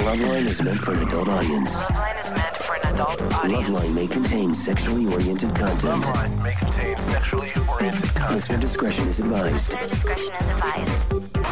Loveline is meant for an adult audience. Loveline is meant for an adult audience. Loveline may contain sexually oriented content. Loveline may contain sexually oriented content. Listener discretion is advised. Listener discretion is advised.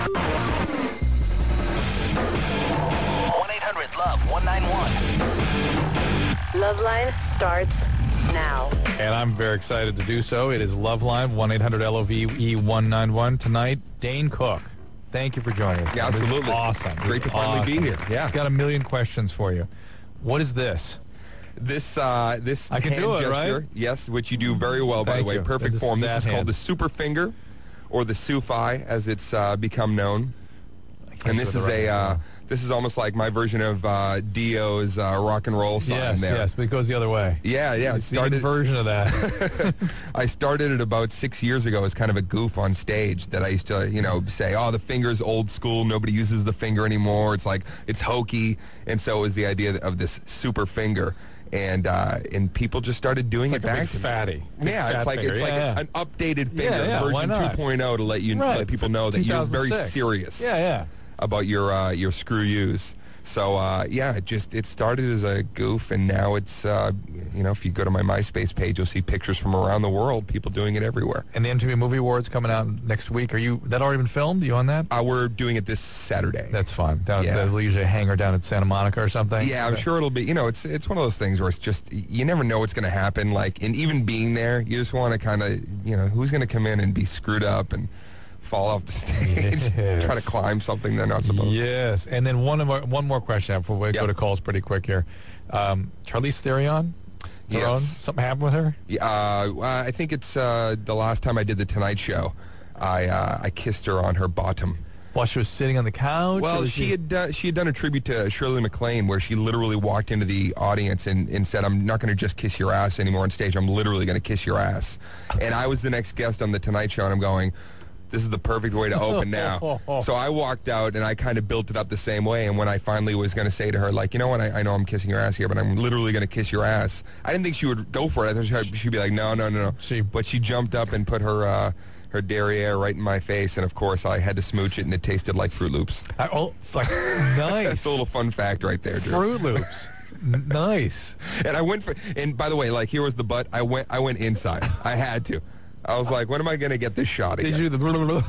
1-800-LOVE-191. Loveline starts now. And I'm very excited to do so. It is Loveline, 1-800-LOVE-191. Tonight, Dane Cook. Thank you for joining us. Yeah, absolutely. This is awesome. Great to finally be here. Yeah. I've got a million questions for you. What is this? This I can hand do it, gesture, right? Yes, which you do very well, by Thank the way. you. Perfect This- form. This that is called hand. the super finger, or the Sufi, as it's become known. And this do is the right hand. this is almost like my version of Dio's rock and roll sign Yes, there. yes, but it goes the other way. Yeah, yeah. It's the inversion of that. I started it about 6 years ago as kind of a goof on stage that I used to, say, oh, the finger's old school. Nobody uses the finger anymore. It's like, it's hokey. And so it was the idea of this super finger. And people just started doing It's it like a back big to me. fatty. Big Yeah, fat it's like finger. an updated finger, Yeah, why version not? 2.0 to let let people know that you're very 2006. serious Yeah. about your screw use. So it started as a goof, and now it's if you go to my MySpace page, you'll see pictures from around the world, people doing it everywhere. And the MTV Movie Awards coming out next week. That already been filmed? You on that? We're doing it this Saturday. That's fun. Down Yeah. at the usually a hangar down at Santa Monica or something. Yeah, I'm sure it'll be. It's one of those things where it's just you never know what's going to happen. Like, and even being there, you just want to kind of who's going to come in and be screwed up and fall off the stage, Yes. try to climb something they're not supposed to. Yes, and then one more question before we go to calls pretty quick here. Charlize Theron? Yes. Something happened with her? Yeah, I think it's the last time I did the Tonight Show. I kissed her on her bottom. While she was sitting on the couch? Well, or was she had done a tribute to Shirley MacLaine where she literally walked into the audience and said, "I'm not going to just kiss your ass anymore on stage. I'm literally going to kiss your ass." And I was the next guest on the Tonight Show, and I'm going, this is the perfect way to open now. So I walked out, and I kind of built it up the same way. And when I finally was going to say to her, like, you know what, I know I'm kissing your ass here, but I'm literally going to kiss your ass. I didn't think she would go for it. I thought she'd be like, no. But she jumped up and put her derriere right in my face, and of course I had to smooch it, and it tasted like Fruit Loops. Nice. That's a little fun fact right there, Drew. Fruit Loops. Nice. And I went for, and by the way, like, here was the butt. I went inside. I had to. I was like, when am I going to get this shot again? Did you do the blah, blah,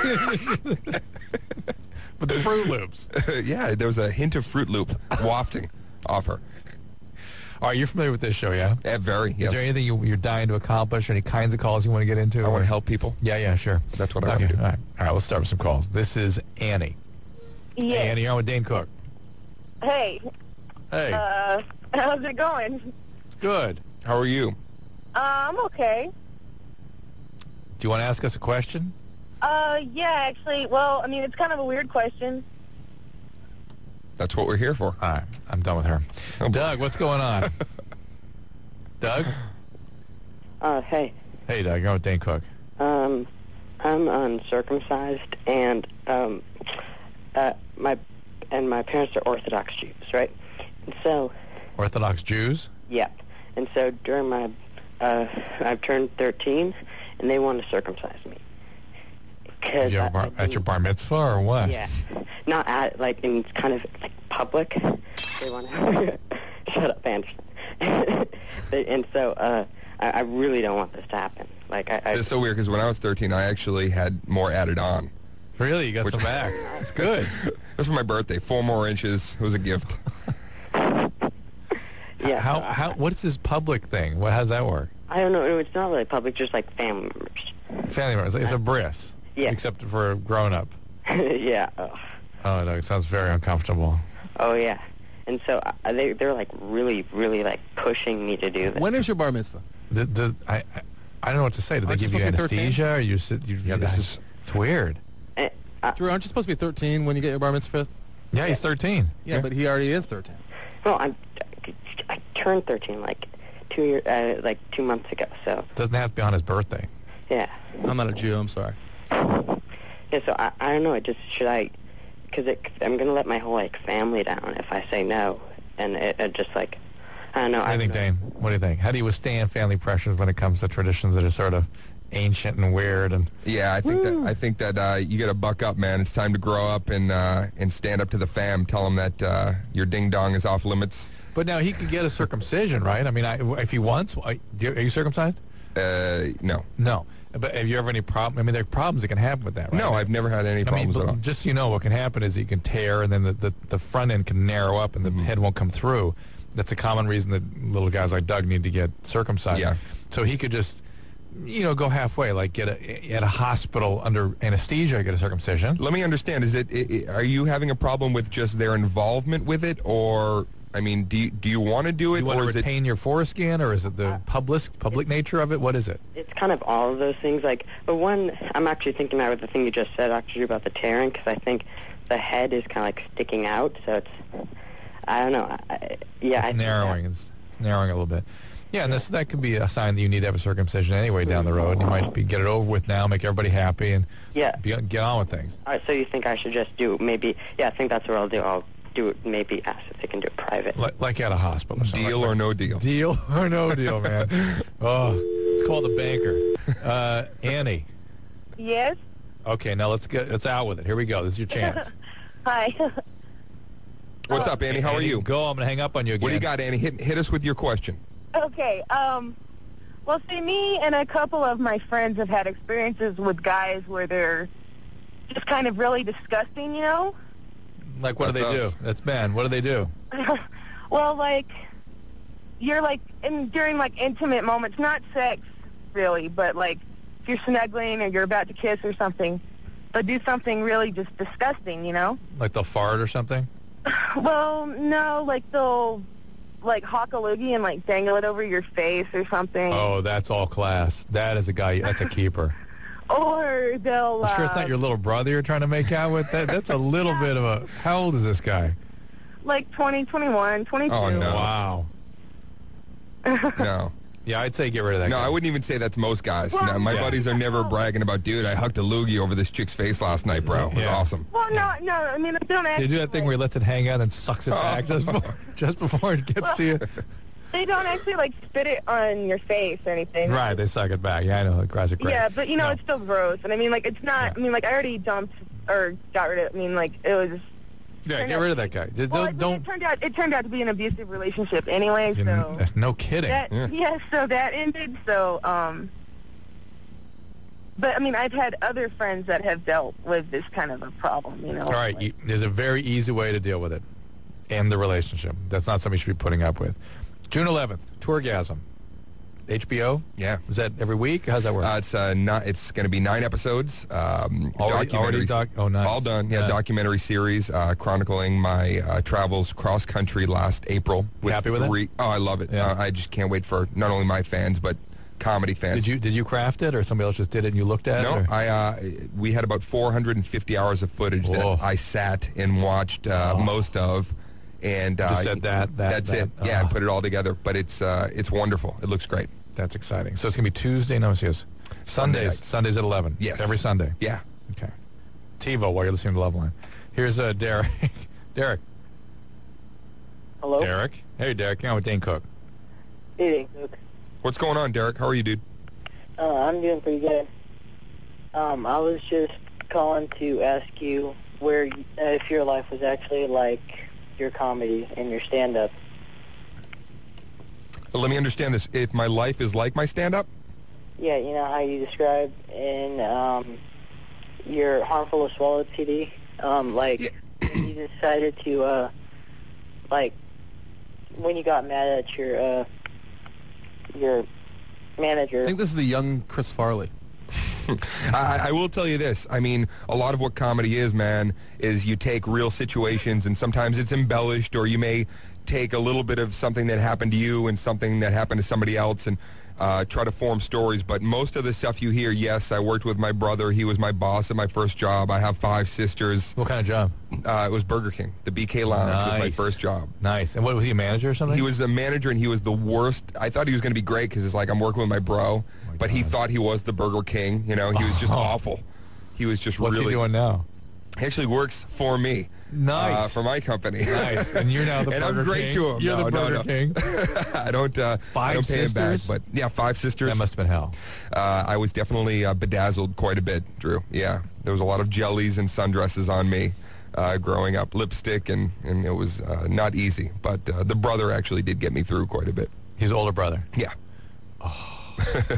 blah? With the Fruit Loops. Yeah, there was a hint of Fruit Loop wafting off her. All right, you're familiar with this show, yeah? Very, yes. Is there anything you're dying to accomplish, or any kinds of calls you want to get into? I want to help people. Yeah, sure. That's what I want to do. All right, let's start with some calls. This is Annie. Yeah. Hey, Annie, you're on with Dane Cook. Hey. Hey. How's it going? Good. How are you? I'm okay. Do you want to ask us a question? Yeah, actually, well, I mean, it's kind of a weird question. That's what we're here for. All right, I'm done with her. Oh, Doug, what's going on? Doug? Hey. Hey, Doug, you're on with Dane Cook. I'm uncircumcised, and my parents are Orthodox Jews, right? And so, Orthodox Jews? yeah. And so during my, I've turned 13, and they want to circumcise me. At your bar mitzvah or what? Yeah. Not at, like, in kind of, like, public. They want to... Shut up, Anderson. And so, I really don't want this to happen. Like, It's so weird, because when I was 13, I actually had more added on. Really? You got some back. That's good. It was for my birthday. 4 more inches. It was a gift. Yeah. How? What's this public thing? How does that work? I don't know. It's not really public, just, like, family members. Family members. It's a bris. Yeah. Except for a grown-up. Yeah. Oh, no, it sounds very uncomfortable. Oh, yeah. And so they're, like, really, really, like, pushing me to do this. When is your bar mitzvah? I don't know what to say. Did they Aren't you give you supposed to be 13? anesthesia? Or it's weird. Drew, aren't you supposed to be 13 when you get your bar mitzvah? Yeah, he's 13. Yeah, but he already is 13. No, I turned 13, like, 2 months ago, so... Doesn't have to be on his birthday. Yeah. I'm not a Jew, I'm sorry. Yeah, so I don't know, because I'm going to let my whole, like, family down if I say no, and it just, like, I don't know. What do you think, Dane? What do you think? How do you withstand family pressures when it comes to traditions that are sort of ancient and weird. And Yeah, I think that you got to buck up, man. It's time to grow up and stand up to the fam. Tell them that your ding dong is off limits. but now he could get a circumcision, right? I mean, if he wants, are you circumcised? No. No. But have you ever any problem? I mean, there are problems that can happen with that, right? No, I've never had any problems at all. Just so you know, what can happen is you can tear, and then the front end can narrow up, and the head won't come through. That's a common reason that little guys like Doug need to get circumcised. Yeah. So he could just, go halfway, like at a hospital under anesthesia, get a circumcision. Let me understand. Are you having a problem with just their involvement with it, or I mean, do you want to do it, You want or to is retain your foreskin, or is it the public nature of it? What is it? It's kind of all of those things. Like, but one, I'm actually thinking about the thing you just said, actually, about the tearing, because I think the head is kind of like sticking out, so it's, I don't know. It's narrowing. It's narrowing a little bit. Yeah, and that could be a sign that you need to have a circumcision anyway down the road. You might get it over with now, make everybody happy, and get on with things. All right, so you think I should just do maybe? Yeah, I think that's what I'll do. I'll do it. Maybe ask if they can do it private. Like at a hospital. Or something. Deal or no deal? Deal or no deal, man. Oh, it's called a banker. Annie. Yes? Okay, now let's out with it. Here we go. This is your chance. Hi. What's up, Annie? How are you? Go. I'm going to hang up on you again. What do you got, Annie? Hit us with your question. Okay, well, see, me and a couple of my friends have had experiences with guys where they're just kind of really disgusting, Like, what do they do? That's Ben. What do they do? Well, like, you're, like, during, like, intimate moments, not sex, really, but, like, if you're snuggling or you're about to kiss or something, but do something really just disgusting, Like they'll fart or something? Well, no, like, they'll, like, hawk a loogie and, like, dangle it over your face or something. Oh, that's all class. That is that's a keeper. Or they'll... I'm sure it's not your little brother you're trying to make out with? That's a little bit of a... How old is this guy? Like 20, 21, 22. Oh, no. Wow. No. Yeah, I'd say get rid of that guy. No, I wouldn't even say that's most guys. Well, No, my yeah. buddies are never bragging about, dude, I hucked a loogie over this chick's face last night, bro. It was Yeah. awesome. Well, no, I mean, don't They actually... do that thing where he lets it hang out and sucks it back just before it gets to you. They don't actually, like, spit it on your face or anything. Right, they suck it back. Yeah, I know. It drives it crazy. Yeah, but, No. it's still gross. And, I mean, like, it's not... Yeah. I mean, like, I already dumped or got rid of... I mean, like, it was... Yeah, get rid of that guy. Well, Don't... it turned out to be an abusive relationship anyway, so... That's no kidding. So that ended, so, But, I mean, I've had other friends that have dealt with this kind of a problem, All right, there's a very easy way to deal with it. End the relationship. That's not something you should be putting up with. June 11th, Tourgasm. HBO? Yeah. Is that every week? How's that work? It's going to be 9 episodes. Already Documentaries. nice. All done. Yeah, Yeah. documentary series chronicling my travels cross country last April. Happy with it? Oh, I love it. Yeah. I just can't wait for not only my fans but comedy fans. Did you craft it, or somebody else just did it and you looked at No, it? or- we had about 450 hours of footage Whoa. that I sat and watched most of, and Just said that's it. Yeah, I put it all together. But it's wonderful. It looks great. That's exciting. So it's going to be Tuesday, no, it's Sunday Sundays. nights. Sundays at 11. Yes. Every Sunday. Yeah. Okay. TiVo, while you're listening to Loveline. Here's Derek. Derek. Hello? Derek. Hey, Derek. You're on with Dane Cook. Hey, What's going on, Derek? How are you, dude? I'm doing pretty good. I was just calling to ask you where, if your life was actually like your comedy and your stand-up. Let me understand this. If my life is like my stand-up? Yeah, you know how you described in your Harmful or Swallowed CD? When you decided to, when you got mad at your manager. I think this is the young Chris Farley. I will tell you this. I mean, a lot of what comedy is, man, is you take real situations and sometimes it's embellished, or you may take a little bit of something that happened to you and something that happened to somebody else and try to form stories. But most of the stuff you hear, yes, I worked with my brother. He was my boss at my first job. I have 5 sisters. What kind of job? It was Burger King. The BK Lounge was my Nice. first job. Nice. And what, was he a manager or something? He was a manager, and he was the worst. I thought he was going to be great because it's like I'm working with my bro, but he thought he was the Burger King. He was just awful. He was just What's really... he doing now? He actually works for me. Nice. For my company. Nice. And you're now the and Burger I'm great King. to him. You're the Burger King. I don't pay him back. But yeah, 5 sisters. That must have been hell. I was definitely bedazzled quite a bit, Drew. Yeah. There was a lot of jellies and sundresses on me growing up. Lipstick, and it was not easy. But the brother actually did get me through quite a bit. His older brother? Yeah. Oh.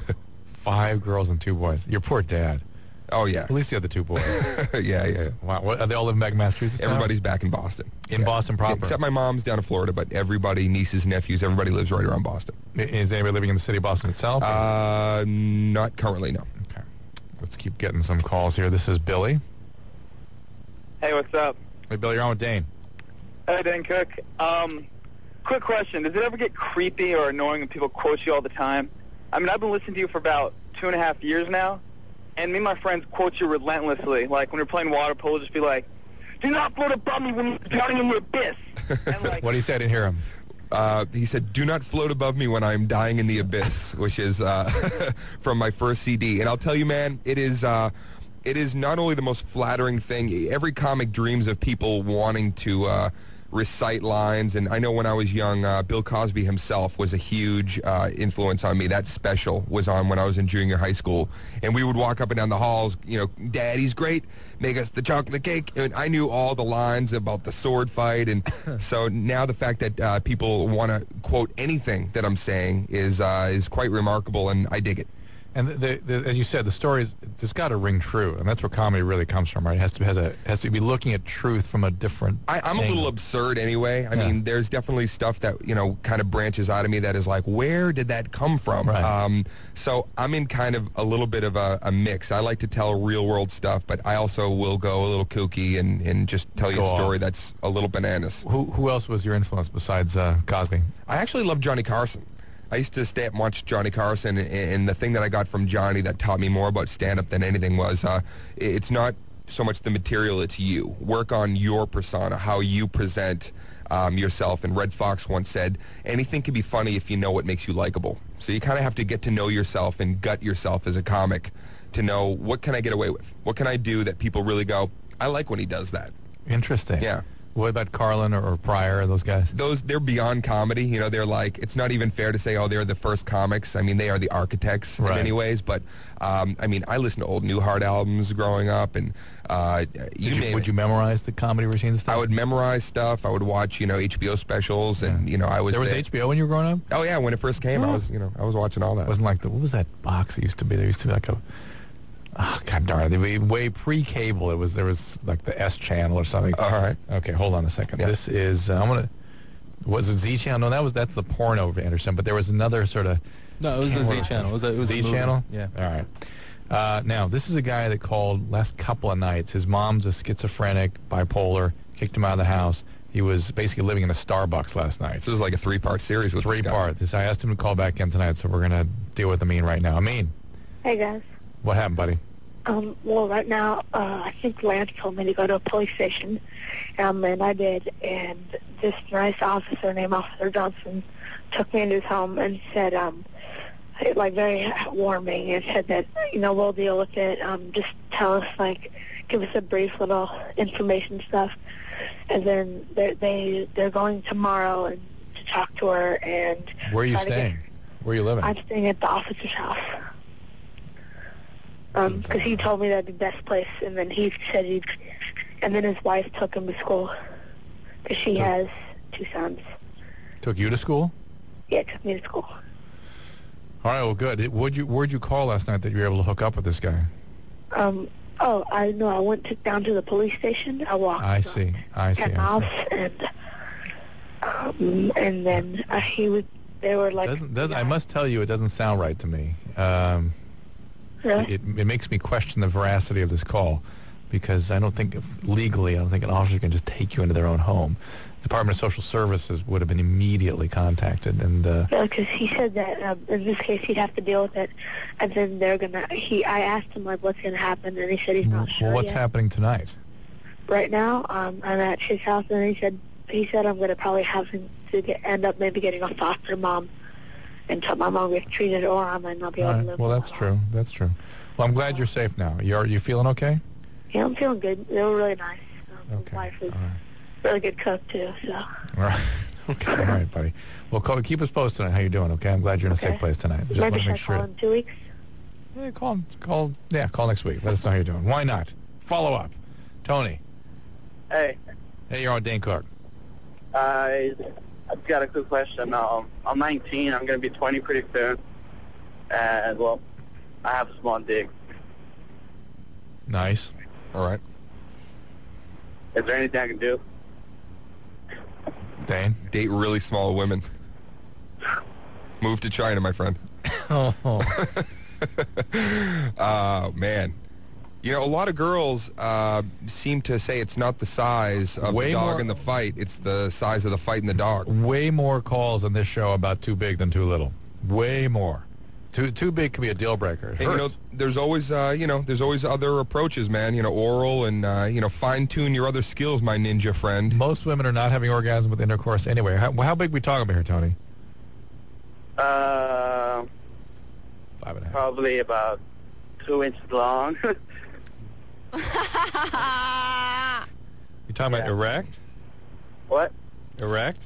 5 girls and 2 boys. Your poor dad. Oh, yeah. At least the other 2 boys. Yeah. Wow. What, are they all living back in Massachusetts now? Everybody's back in Boston. In Boston proper? Except my mom's down in Florida, but everybody, nieces, nephews, everybody lives right around Boston. Is anybody living in the city of Boston itself? Not currently, no. Okay. Let's keep getting some calls here. This is Billy. Hey, what's up? Hey, Billy, you're on with Dane. Hey, Dane Cook. Quick question. Does it ever get creepy or annoying when people quote you all the time? I mean, I've been listening to you for about 2.5 years now, and me and my friends quote you relentlessly. Like, when we're playing water polo, just be like, do not float above me when you're drowning in the abyss. And like, what did he say? I didn't hear him. He said, do not float above me when I'm dying in the abyss, which is from my first CD. And I'll tell you, man, it is not only the most flattering thing. Every comic dreams of people wanting to recite lines. And I know when I was young, Bill Cosby himself was a huge influence on me. That special was on when I was in junior high school. And we would walk up and down the halls, Daddy's great, make us the chocolate cake. And I knew all the lines about the sword fight. And so now the fact that people want to quote anything that I'm saying is quite remarkable, and I dig it. And as you said, the story it's got to ring true, and that's where comedy really comes from, right? It has to be looking at truth from a different. I'm a little absurd anyway. I mean, there's definitely stuff that kind of branches out of me that is like, where did that come from? Right. So I'm in kind of a little bit of a mix. I like to tell real world stuff, but I also will go a little kooky and just tell you a story that's a little bananas. Who else was your influence besides Cosby? I actually love Johnny Carson. I used to stay up and watch Johnny Carson, and the thing that I got from Johnny that taught me more about stand-up than anything was it's not so much the material, it's you. Work on your persona, how you present yourself. And Red Fox once said, anything can be funny if you know what makes you likable. So you kind of have to get to know yourself and gut yourself as a comic to know, what can I get away with? What can I do that people really go, I like when he does that? Interesting. Yeah. What about Carlin or Pryor, those guys? They're beyond comedy. They're like, it's not even fair to say, they're the first comics. I mean, they are the architects in many ways. But, I listened to old Newhart albums growing up. And would you memorize the comedy routine stuff? I would memorize stuff. I would watch, HBO specials. And, I was there. Was HBO when you were growing up? Oh, yeah. When it first came, I was watching all that. It wasn't like what was that box that used to be? There used to be like a... Oh, God darn it. Way pre-cable. There was like the S channel or something. All right. Okay, hold on a second. Yeah. This is, was it Z channel? No, that's the porno of Anderson, but there was another sort of... No, it was the Z channel. It was Z channel? Yeah. All right. Now, this is a guy that called last couple of nights. His mom's a schizophrenic, bipolar, kicked him out of the house. He was basically living in a Starbucks last night. So this is like a 3-part series with 3 parts. I asked him to call back in tonight, so we're going to deal with Amin right now. Amin. Hey, guys. What happened, buddy? Well, right now, I think Lance told me to go to a police station, and I did, and this nice officer named Officer Johnson took me into his home and said, like, very warming, and said that, we'll deal with it, just tell us, like, give us a brief little information stuff, and then they're going tomorrow and to talk to her, and... Where are you staying? Where are you living? I'm staying at the officer's house. Because he told me that'd be the best place, and then he said and then his wife took him to school, because she has 2 sons. Took you to school? Yeah, took me to school. All right, well, good. Where'd you call last night that you were able to hook up with this guy? I know. I went down to the police station. I walked. I see. 10 miles, and then they were like... I must tell you, it doesn't sound right to me. Really? It makes me question the veracity of this call, because I don't think an officer can just take you into their own home. The Department of Social Services would have been immediately contacted, and because he said that in this case he'd have to deal with it, and then I asked him like what's gonna happen, and he said he's not sure. Well, what's yet. happening tonight? Right now, I'm at his house, and he said I'm gonna probably have him to end up maybe getting a foster mom until my mom gets treated, or I might not be able to live. Well, that's true. That's true. Well, I'm glad you're safe now. You feeling okay? Yeah, I'm feeling good. They were really nice. Okay. My wife is All right. a really good cook, too, so. All right. Okay. All right, buddy. Well, keep us posted on how you're doing, okay? I'm glad you're in a safe place tonight. Just Maybe want to should I make sure. call in 2 weeks? Yeah, call next week. Let us know how you're doing. Why not? Follow up. Tony. Hey, You're on Dane Cook. I've got a quick question. I'm 19. I'm going to be 20 pretty soon. And, well, I have a small dick. Nice. All right. Is there anything I can do? Dane? Date really small women. Move to China, my friend. Oh. Man. You know, a lot of girls seem to say it's not the size of the dog in the fight. It's the size of the fight in the dog. Way more calls on this show about too big than too little. Way more. Too big can be a deal breaker. And, you know, there's always, there's always other approaches, man. You know, oral and, fine-tune your other skills, my ninja friend. Most women are not having orgasm with intercourse anyway. How big are we talking about here, Tony? 5.5. Probably about 2 inches long. You talking about erect? What? Erect?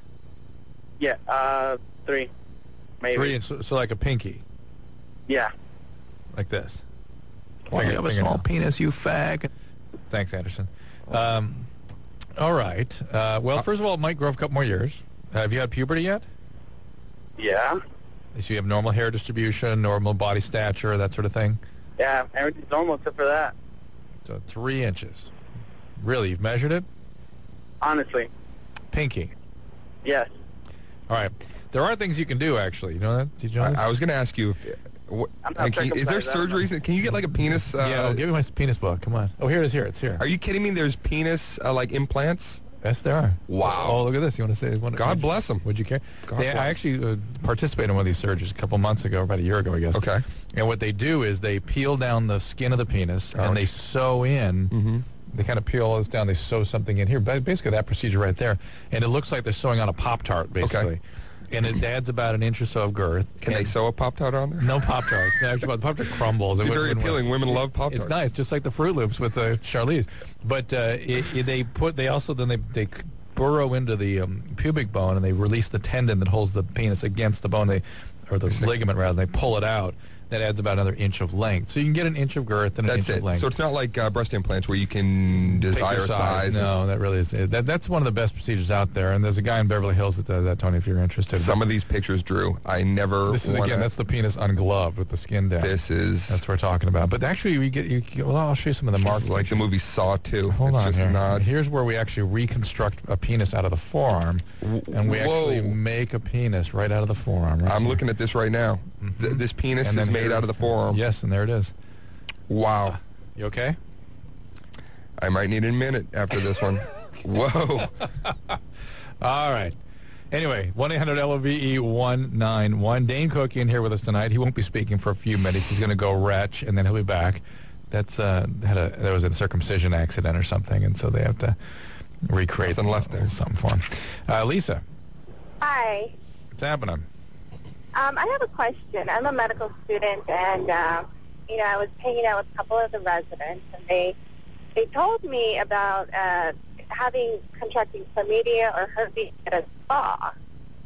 Yeah, 3. Maybe. 3, so like a pinky. Yeah. Like this. Why do you have a small penis, you fag? Thanks, Anderson. All right. Well, first of all, it might grow a couple more years. Have you had puberty yet? Yeah. So you have normal hair distribution, normal body stature, that sort of thing? Yeah, everything's normal except for that. So 3 inches. Really? You've measured it? Honestly. Pinky? Yes. All right. There are things you can do, actually. You know that? Did you know I was going to ask you, is there surgeries? Can you get like a penis? Yeah, give me my penis book. Come on. Oh, here it is. It's here. Are you kidding me? There's penis, like implants? Yes, there are. Wow. Oh, look at this. You want to say? God bless them. Would you care? God bless. I actually participated in one of these surgeries a couple months ago, about a year ago, I guess. Okay. And what they do is they peel down the skin of the penis, and they sew in. Mm-hmm. They kind of peel all this down. They sew something in here. Basically, that procedure right there. And it looks like they're sewing on a Pop-Tart, basically. Okay. And it adds about an inch or so of girth. Can they sew a Pop-Tart on there? No Pop-Tart. Actually, the Pop-Tart crumbles. It's very appealing. Women love Pop-Tarts. It's nice, just like the Fruit Loops with the Charlize. But they burrow into the pubic bone and they release the tendon that holds the penis against the bone, or the ligament rather. They pull it out. That adds about another inch of length. So you can get an inch of girth and an inch of length. So it's not like breast implants where you can desire size. No, that really is. That's one of the best procedures out there. And there's a guy in Beverly Hills that does that, Tony, if you're interested. Some of these pictures, Drew, I never This is, again, that's the penis ungloved with the skin down. That's what we're talking about. But actually, well, I'll show you some of the marks. Like the movie Saw 2. Hold on here. Here's where we actually reconstruct a penis out of the forearm. And we actually make a penis right out of the forearm. Right I'm looking at this right now. Mm-hmm. This penis is made out of the forearm. Yes, and there it is. Wow. You okay? I might need a minute after this one. Whoa. All right. Anyway, 1-800-LOVE-191. Dane Cook in here with us tonight. He won't be speaking for a few minutes. He's going to go retch, and then he'll be back. There was a circumcision accident or something, and so they have to recreate something for him. Lisa. Hi. What's happening? I have a question. I'm a medical student, and I was hanging out with a couple of the residents, and they told me about contracting chlamydia or herpes at a spa.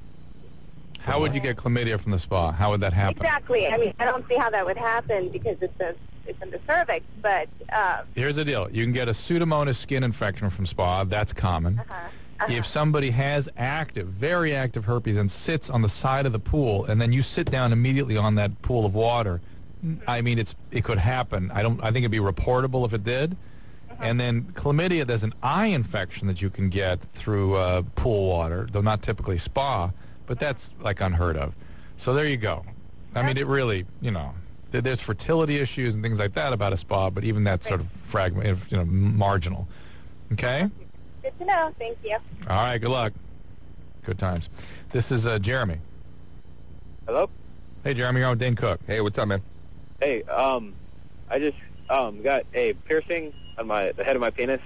How would you get chlamydia from the spa? How would that happen? Exactly. I mean, I don't see how that would happen because it's in the cervix, but... Here's the deal. You can get a Pseudomonas skin infection from spa. That's common. If somebody has very active herpes and sits on the side of the pool, and then you sit down immediately on that pool of water, I mean, it could happen. I think it'd be reportable if it did. And then chlamydia, there's an eye infection that you can get through pool water, though not typically spa, but that's like unheard of. So there you go. I mean, it really, there's fertility issues and things like that about a spa, but even that's sort of marginal. Okay? Good to know. Thank you. All right. Good luck. Good times. This is Jeremy. Hello? Hey, Jeremy. You're on with Dane Cook. Hey, what's up, man? Hey, I just got a piercing on the head of my penis.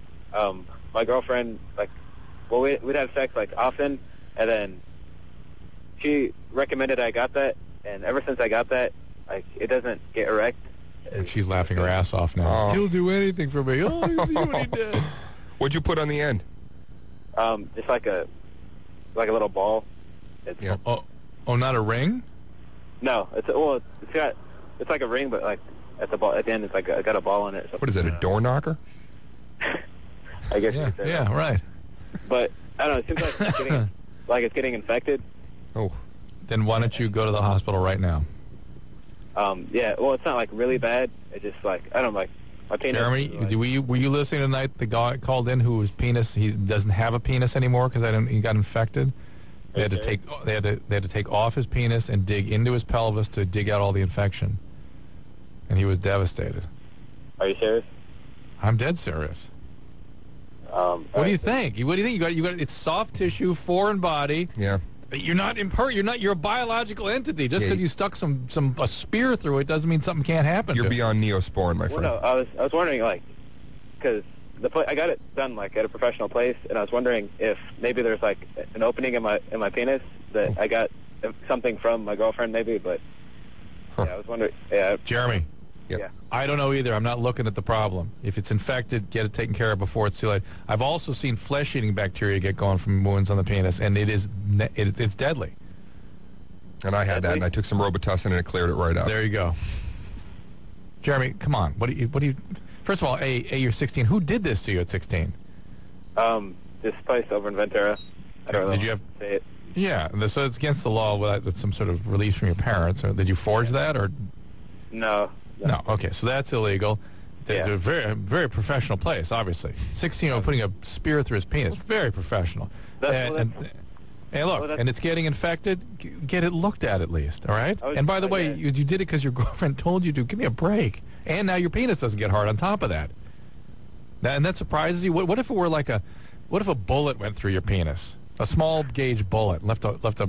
My girlfriend, we'd have sex, often, and then she recommended I got that, and ever since I got that, it doesn't get erect And she's laughing her ass off now. Oh. He'll do anything for me. Oh, you see what he did. What'd you put on the end? Just like a little ball. It's, Yeah. Oh, not a ring? No, it's like a ring, but like at the end, it's like got a ball in it. So What is it, a door knocker? I guess. Yeah, you could say yeah, that. right. But I don't know. It seems like it's getting infected. Oh. Then why don't you go to the hospital right now? Yeah. Well, it's not like really bad. It's just like I don't know, like my penis. Jeremy, like, were you listening tonight? The guy called in who was penis. He doesn't have a penis anymore because he got infected. They had to take off his penis and dig into his pelvis to dig out all the infection, and he was devastated. Are you serious? I'm dead serious. What do you think? What do you think? You got it's soft tissue, foreign body. Yeah. You're not you're a biological entity. Just Yeah, because you stuck a spear through it doesn't mean something can't happen. You're to it. beyond Neosporin, my friend. Well, no, I was wondering, like, because I got it done like at a professional place, and I was wondering if maybe there's like an opening in my penis that I got something from my girlfriend, maybe. But yeah, I was wondering. Yeah, Jeremy. Yep. Yeah. I don't know either. I'm not looking at the problem. If it's infected, get it taken care of before it's too late. I've also seen flesh-eating bacteria get going from wounds on the penis, and it's deadly. And I had that, and I took some Robitussin, and it cleared it right up. There you go. Jeremy, come on. What do you? First of all, you're 16. Who did this to you at 16? This place over in Ventura. I don't know. Did you have? Say it. Yeah. So it's against the law with some sort of release from your parents. Or did you forge that, or? No. No. Okay, so that's illegal. It's Yeah. a very, very professional place, obviously. 16-year-old putting a spear through his penis, very professional. And look, and it's getting infected. Get it looked at least, all right? And by the way, you did it because your girlfriend told you to. Give me a break. And now your penis doesn't get hard on top of that. And that surprises you. What if it were like what if a bullet went through your penis? A small gauge bullet left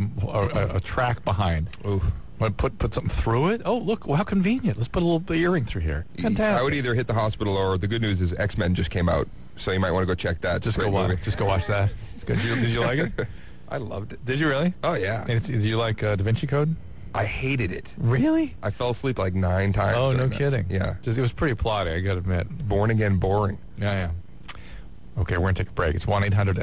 a track behind. Ooh. Want to put something through it? Oh, look, well, how convenient. Let's put a little earring through here. Fantastic. I would either hit the hospital, or the good news is X-Men just came out, so you might want to go check that. Just go watch that. It's good. Did you like it? I loved it. Did you really? Oh, yeah. And did you like Da Vinci Code? I hated it. Really? I fell asleep like 9 times. Oh, no during that. kidding. Yeah. It was pretty plotty, I got to admit. Born again boring. Yeah. Okay, we're going to take a break. It's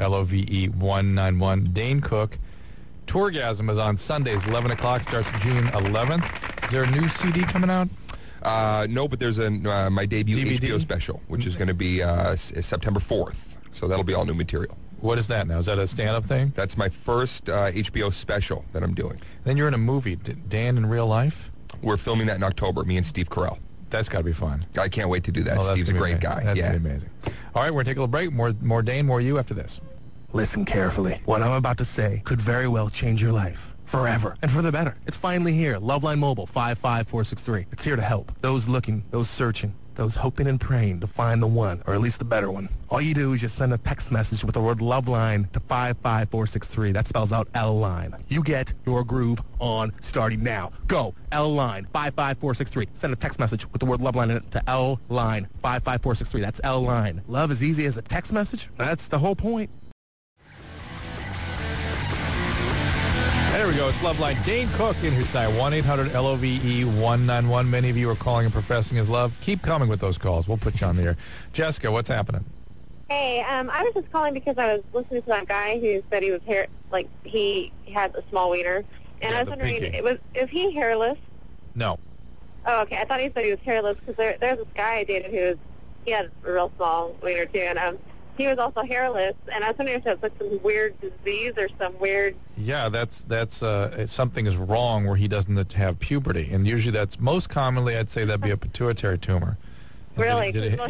1-800-LOVE-191. Dane Cook. Tourgasm is on Sundays, 11 o'clock, starts June 11th. Is there a new CD coming out? No, but there's my debut DVD? HBO special, which is going to be September 4th. So that'll be all new material. What is that now? Is that a stand-up thing? That's my first HBO special that I'm doing. Then you're in a movie, Dan in Real Life? We're filming that in October, me and Steve Carell. That's got to be fun. I can't wait to do that. Oh, Steve's a great guy. That's yeah. going to be amazing. All right, we're going to take a little break. More Dane, more you after this. Listen carefully. What I'm about to say could very well change your life. Forever. And for the better. It's finally here. Loveline Mobile 55463. It's here to help. Those looking, those searching, those hoping and praying to find the one, or at least the better one. All you do is just send a text message with the word Loveline to 55463. That spells out L-Line. You get your groove on starting now. Go. L-Line 55463. Send a text message with the word Loveline in it to L-Line 55463. That's L-Line. Love as easy as a text message? That's the whole point. There we go. It's Loveline. Dane Cook in here tonight. 1-800-LOVE-191. Many of you are calling and professing his love. Keep coming with those calls. We'll put you on the air. Jessica, what's happening? Hey, I was just calling because I was listening to that guy who said he was he had a small wiener, and I was wondering, is he hairless? No. Oh, okay. I thought he said he was hairless because there's this guy I dated he had a real small wiener too, and he was also hairless, and I was wondering if that's like some weird disease or some weird. Yeah, that's something is wrong where he doesn't have puberty, and usually that's most commonly I'd say that'd be a pituitary tumor. Really? He was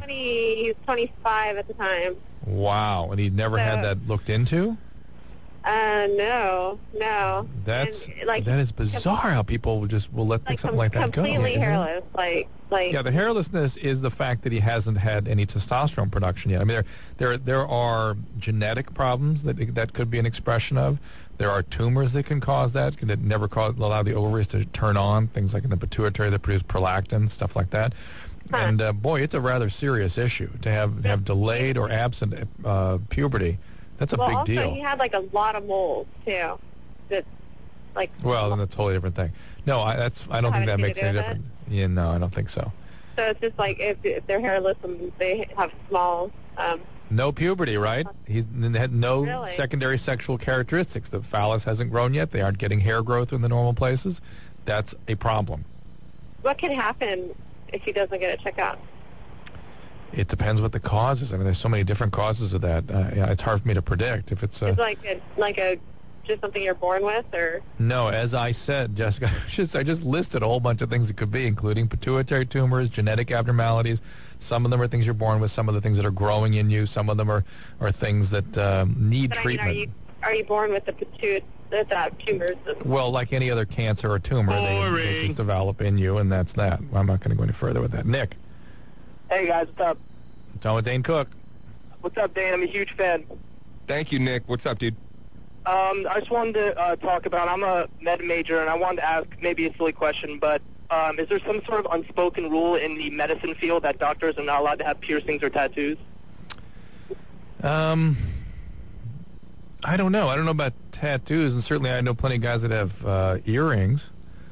25 at the time. Wow, and he'd never had that looked into? No. That is bizarre how people will let something like that go. Completely hairless, Yeah, the hairlessness is the fact that he hasn't had any testosterone production yet. I mean, there are genetic problems that could be an expression of. There are tumors that can cause that never allow the ovaries to turn on. Things like in the pituitary that produce prolactin, stuff like that. And boy, it's a rather serious issue to have delayed or absent puberty. That's a big deal. Also, he had like a lot of moles too. Well, then that's a totally different thing. No, I don't think that makes any difference. Yeah, no, I don't think so. So it's just like if they're hairless and they have small. No puberty, right? He's had no Really? secondary sexual characteristics. The phallus hasn't grown yet. They aren't getting hair growth in the normal places. That's a problem. What can happen if he doesn't get it checked out? It depends what the cause is. I mean, there's so many different causes of that. Yeah, it's hard for me to predict. If it's It's like a just something you're born with, or no, as I said, Jessica, I just listed a whole bunch of things it could be, including pituitary tumors, genetic abnormalities. Some of them are things you're born with. Some of the things that are growing in you. Some of them are things that need but treatment. I mean, are you born with the tumors? Well, like any other cancer or tumor, they just develop in you, and that's that. I'm not going to go any further with that. Nick. Hey, guys, what's up? John with Dane Cook. What's up, Dane? I'm a huge fan. Thank you, Nick. What's up, dude? I just wanted to talk about, I'm a med major, and I wanted to ask maybe a silly question, but is there some sort of unspoken rule in the medicine field that doctors are not allowed to have piercings or tattoos? I don't know. I don't know about tattoos, and certainly I know plenty of guys that have earrings.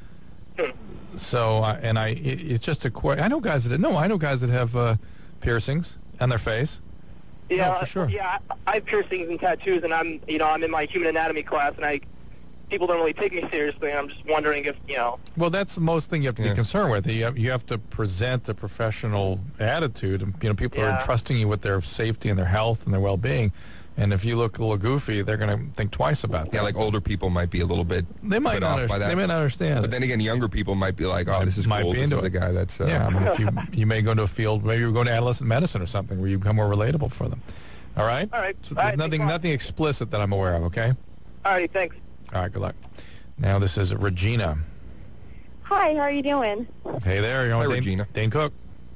So, it's just a question. I know guys that have piercings on their face. Yeah, No, for sure. Yeah, I have piercings and tattoos, and I'm in my human anatomy class, and people don't really take me seriously, and I'm just wondering if, Well, that's the most thing you have to be concerned with. You have to present a professional attitude. And, people are entrusting you with their safety and their health and their well-being. And if you look a little goofy, they're going to think twice about that. Yeah, like older people might be a little bit They might put not off by that. They might not understand. But then again, younger people might be like, oh, this is might cool. be This into is it. a guy that's... Yeah, I mean, if you may go into a field, maybe you're going to adolescent medicine or something where you become more relatable for them. All right? All right. So All there's right, nothing explicit that I'm aware of, okay? All right, thanks. All right, good luck. Now this is Regina. Hi, how are you doing? Hey there, you're on Hi, with Regina. Dane Cook.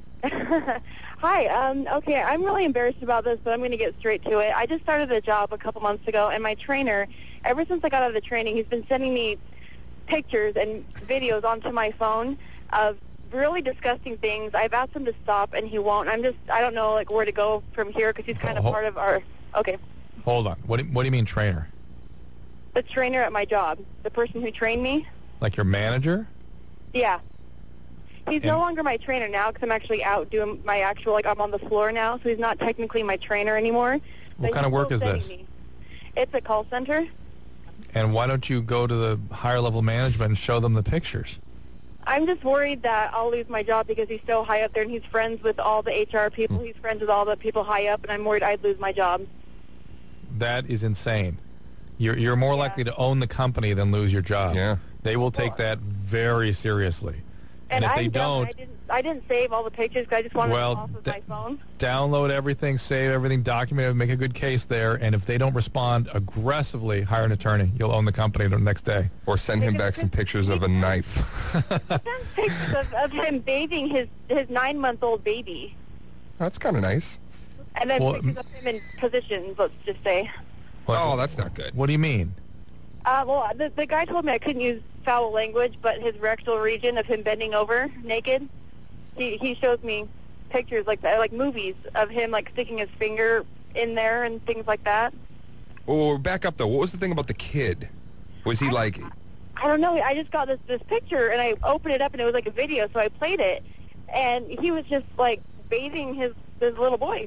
Hi, okay, I'm really embarrassed about this, but I'm going to get straight to it. I just started a job a couple months ago, and my trainer, ever since I got out of the training, he's been sending me pictures and videos onto my phone of really disgusting things. I've asked him to stop, and he won't. I don't know, like, where to go from here, because he's kind of part of our, okay. Hold on. What do you mean trainer? The trainer at my job, the person who trained me. Like your manager? Yeah. He's no longer my trainer now because I'm actually out doing my actual, like, I'm on the floor now, so he's not technically my trainer anymore. What kind of work is this? It's a call center. And why don't you go to the higher level management and show them the pictures? I'm just worried that I'll lose my job because he's so high up there, and he's friends with all the HR people. He's friends with all the people high up, and I'm worried I'd lose my job. That is insane. You're more likely to own the company than lose your job. Yeah. They will take that very seriously. And if they don't, I didn't save all the pictures because I just wanted them off of my phone. Download everything, save everything, document it, make a good case there. And if they don't respond aggressively, hire an attorney. You'll own the company the next day. Or send him back some pictures of a knife. Pictures of him bathing his 9-month-old baby. That's kind of nice. And then pictures of him in positions, let's just say. Oh, that's not good. What do you mean? Well, the guy told me I couldn't use foul language, but his rectal region of him bending over naked, he shows me pictures like that, like movies of him like sticking his finger in there and things like that. Oh, back up though. What was the thing about the kid? Was he like? I don't know. I just got this picture and I opened it up and it was like a video, so I played it, and he was just like bathing his little boy.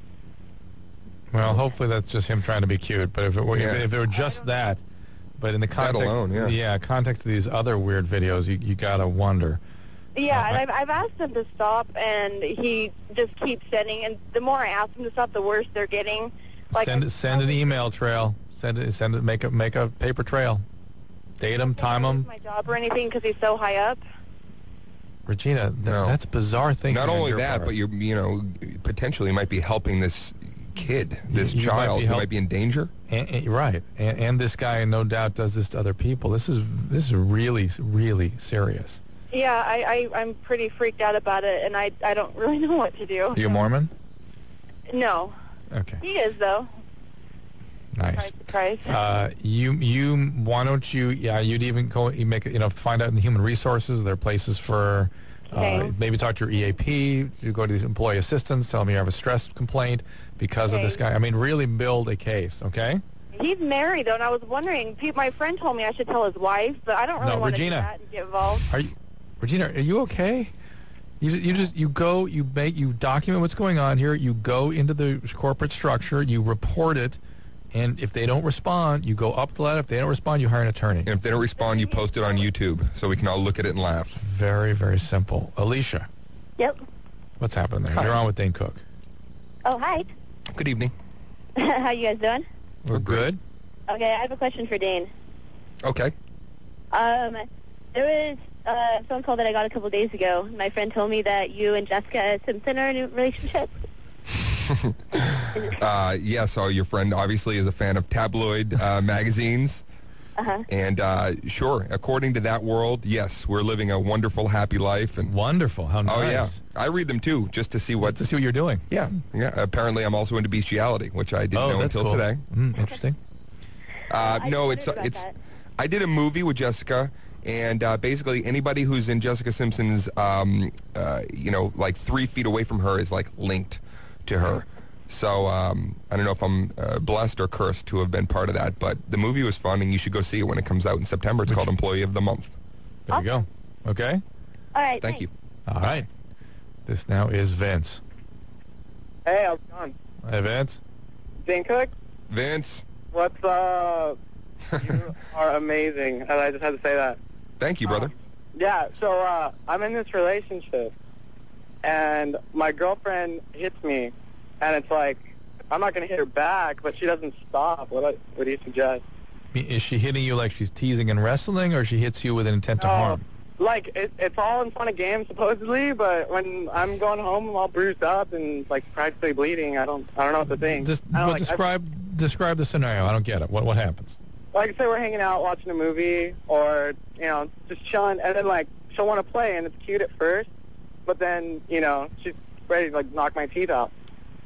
Well, hopefully that's just him trying to be cute. But if it were just that, but in the context, context of these other weird videos, you gotta wonder. Yeah, and I've asked him to stop, and he just keeps sending. And the more I ask him to stop, the worse they're getting. Like send an email trail. Send it. Make a paper trail. Date him, time him. My job or anything because he's so high up. Regina, that's a bizarre thing. Not only that, but you potentially might be helping this kid, this child who might be in danger. Right, and this guy no doubt does this to other people. This is really, really serious. Yeah, I'm pretty freaked out about it, and I don't really know what to do. Are you a Mormon? No. Okay. He is though. Nice. Surprise. Why don't you? Yeah, you'd even go. You make find out in the human resources. There are places for. Maybe talk to your EAP. You go to these employee assistants. Tell them you have a stress complaint because of this guy. I mean, really build a case. Okay. He's married though, and I was wondering. My friend told me I should tell his wife, but I don't really want to do that and get involved. Regina, are you okay? You document what's going on here. You go into the corporate structure. You report it. And if they don't respond, you go up the ladder. If they don't respond, you hire an attorney. And if they don't respond, you post it on YouTube so we can all look at it and laugh. Very, very simple. Alicia. Yep. What's happening there? Hi. You're on with Dane Cook. Oh, hi. Good evening. How you guys doing? We're good. Okay, I have a question for Dane. Okay. There was a phone call that I got a couple days ago. My friend told me that you and Jessica Simpson are in a relationship. Yeah, so your friend obviously is a fan of tabloid magazines. Uh-huh. And sure, according to that world, yes, we're living a wonderful, happy life. And wonderful, how nice. Oh yeah, I read them too, just to see what you're doing. Yeah. Apparently, I'm also into bestiality, which I didn't know until cool. today. Interesting. No, it's. I did a movie with Jessica, and basically anybody who's in Jessica Simpson's, like 3 feet away from her is like linked to her. So I don't know if I'm blessed or cursed to have been part of that, but the movie was fun, and you should go see it when it comes out in September. It's called Employee of the Month. There you go. Okay? All right, Thank you. All right. This now is Vince. Hey, how's it going? Hey, Vince. Dane Cook? Vince. What's up? You are amazing. I just had to say that. Thank you, brother. Yeah, so I'm in this relationship, and my girlfriend hits me, and it's like, I'm not going to hit her back, but she doesn't stop. What do you suggest? Is she hitting you like she's teasing and wrestling, or she hits you with an intent to harm? Like, it's all in fun of games, supposedly, but when I'm going home, I'm all bruised up and, like, practically bleeding. I don't know what to think. Describe the scenario. I don't get it. What happens? Like I say, we're hanging out, watching a movie, or, just chilling, and then, like, she'll want to play, and it's cute at first, but then, she's ready to, like, knock my teeth out.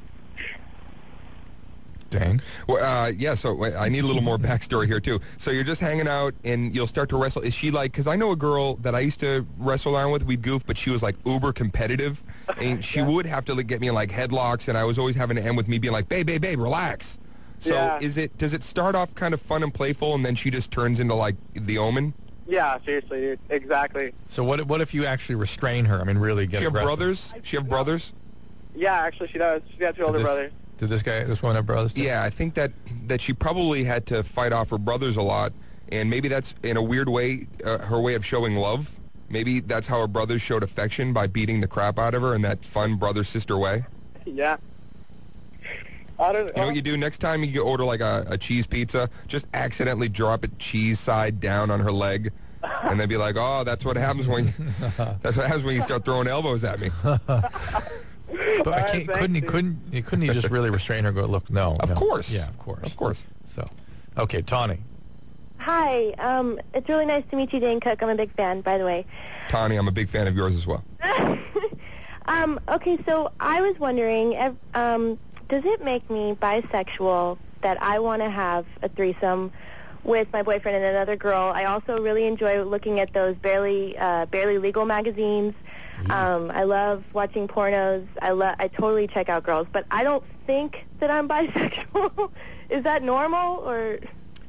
Dang. Well, yeah, so I need a little more backstory here, too. So you're just hanging out, and you'll start to wrestle. Is she like, because I know a girl that I used to wrestle around with, we'd goof, but she was, like, uber competitive, and she would have to, like, get me in, like, headlocks, and I was always having to end with me being like, babe, relax. So does it start off kind of fun and playful, and then she just turns into, like, the Omen? Yeah, seriously, dude. Exactly. So what if you actually restrain her? I mean, really get aggressive? She have brothers? Yeah, actually, she does. She got 2 older brothers. Did this one have brothers too? Yeah, I think that she probably had to fight off her brothers a lot, and maybe that's, in a weird way, her way of showing love. Maybe that's how her brothers showed affection, by beating the crap out of her in that fun brother-sister way. Yeah. I don't know. You know what you do? Next time you order like a cheese pizza, just accidentally drop it cheese side down on her leg, and then be like, "Oh, that's what happens when you start throwing elbows at me." But couldn't he just really restrain her? And go, look, no. Of course. Yeah, of course. So, okay, Tawny. Hi. It's really nice to meet you, Dane Cook. I'm a big fan, by the way. Tawny, I'm a big fan of yours as well. Okay, so I was wondering, does it make me bisexual that I want to have a threesome with my boyfriend and another girl? I also really enjoy looking at those barely legal magazines. I love watching pornos. I totally check out girls, but I don't think that I'm bisexual. Is that normal, or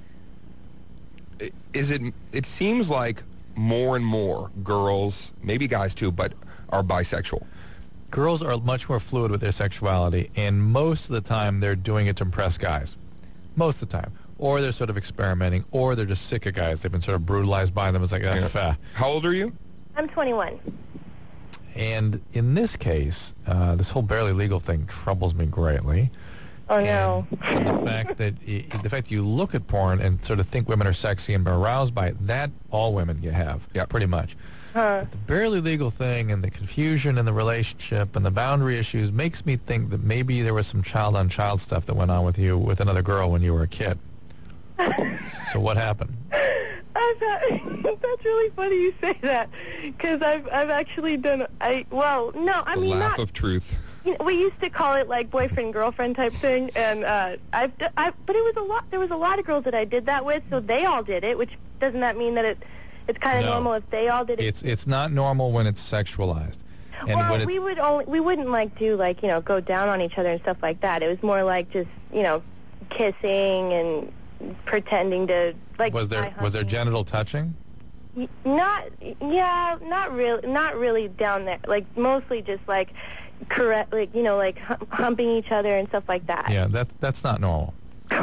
is it? It seems like more and more girls, maybe guys too, but are bisexual. Girls are much more fluid with their sexuality, and most of the time they're doing it to impress guys. Most of the time. Or they're sort of experimenting, or they're just sick of guys. They've been sort of brutalized by them. It's like, How old are you? I'm 21. And in this case, this whole barely legal thing troubles me greatly. Oh, no. And the fact that you look at porn and sort of think women are sexy and are aroused by it, that all women you have, pretty much. But the barely legal thing and the confusion in the relationship and the boundary issues makes me think that maybe there was some child-on-child stuff that went on with you with another girl when you were a kid. So what happened? That's really funny you say that, because I've actually done. The laugh of truth. We used to call it like boyfriend girlfriend type thing, and but it was a lot. There was a lot of girls that I did that with, so they all did it. Which doesn't that mean that it's kind of normal if they all did it? It's not normal when it's sexualized. And well, we wouldn't like do like go down on each other and stuff like that. It was more like just kissing and pretending to like. Was there genital touching? Not really down there. Like mostly just like humping each other and stuff like that. Yeah, that's not normal.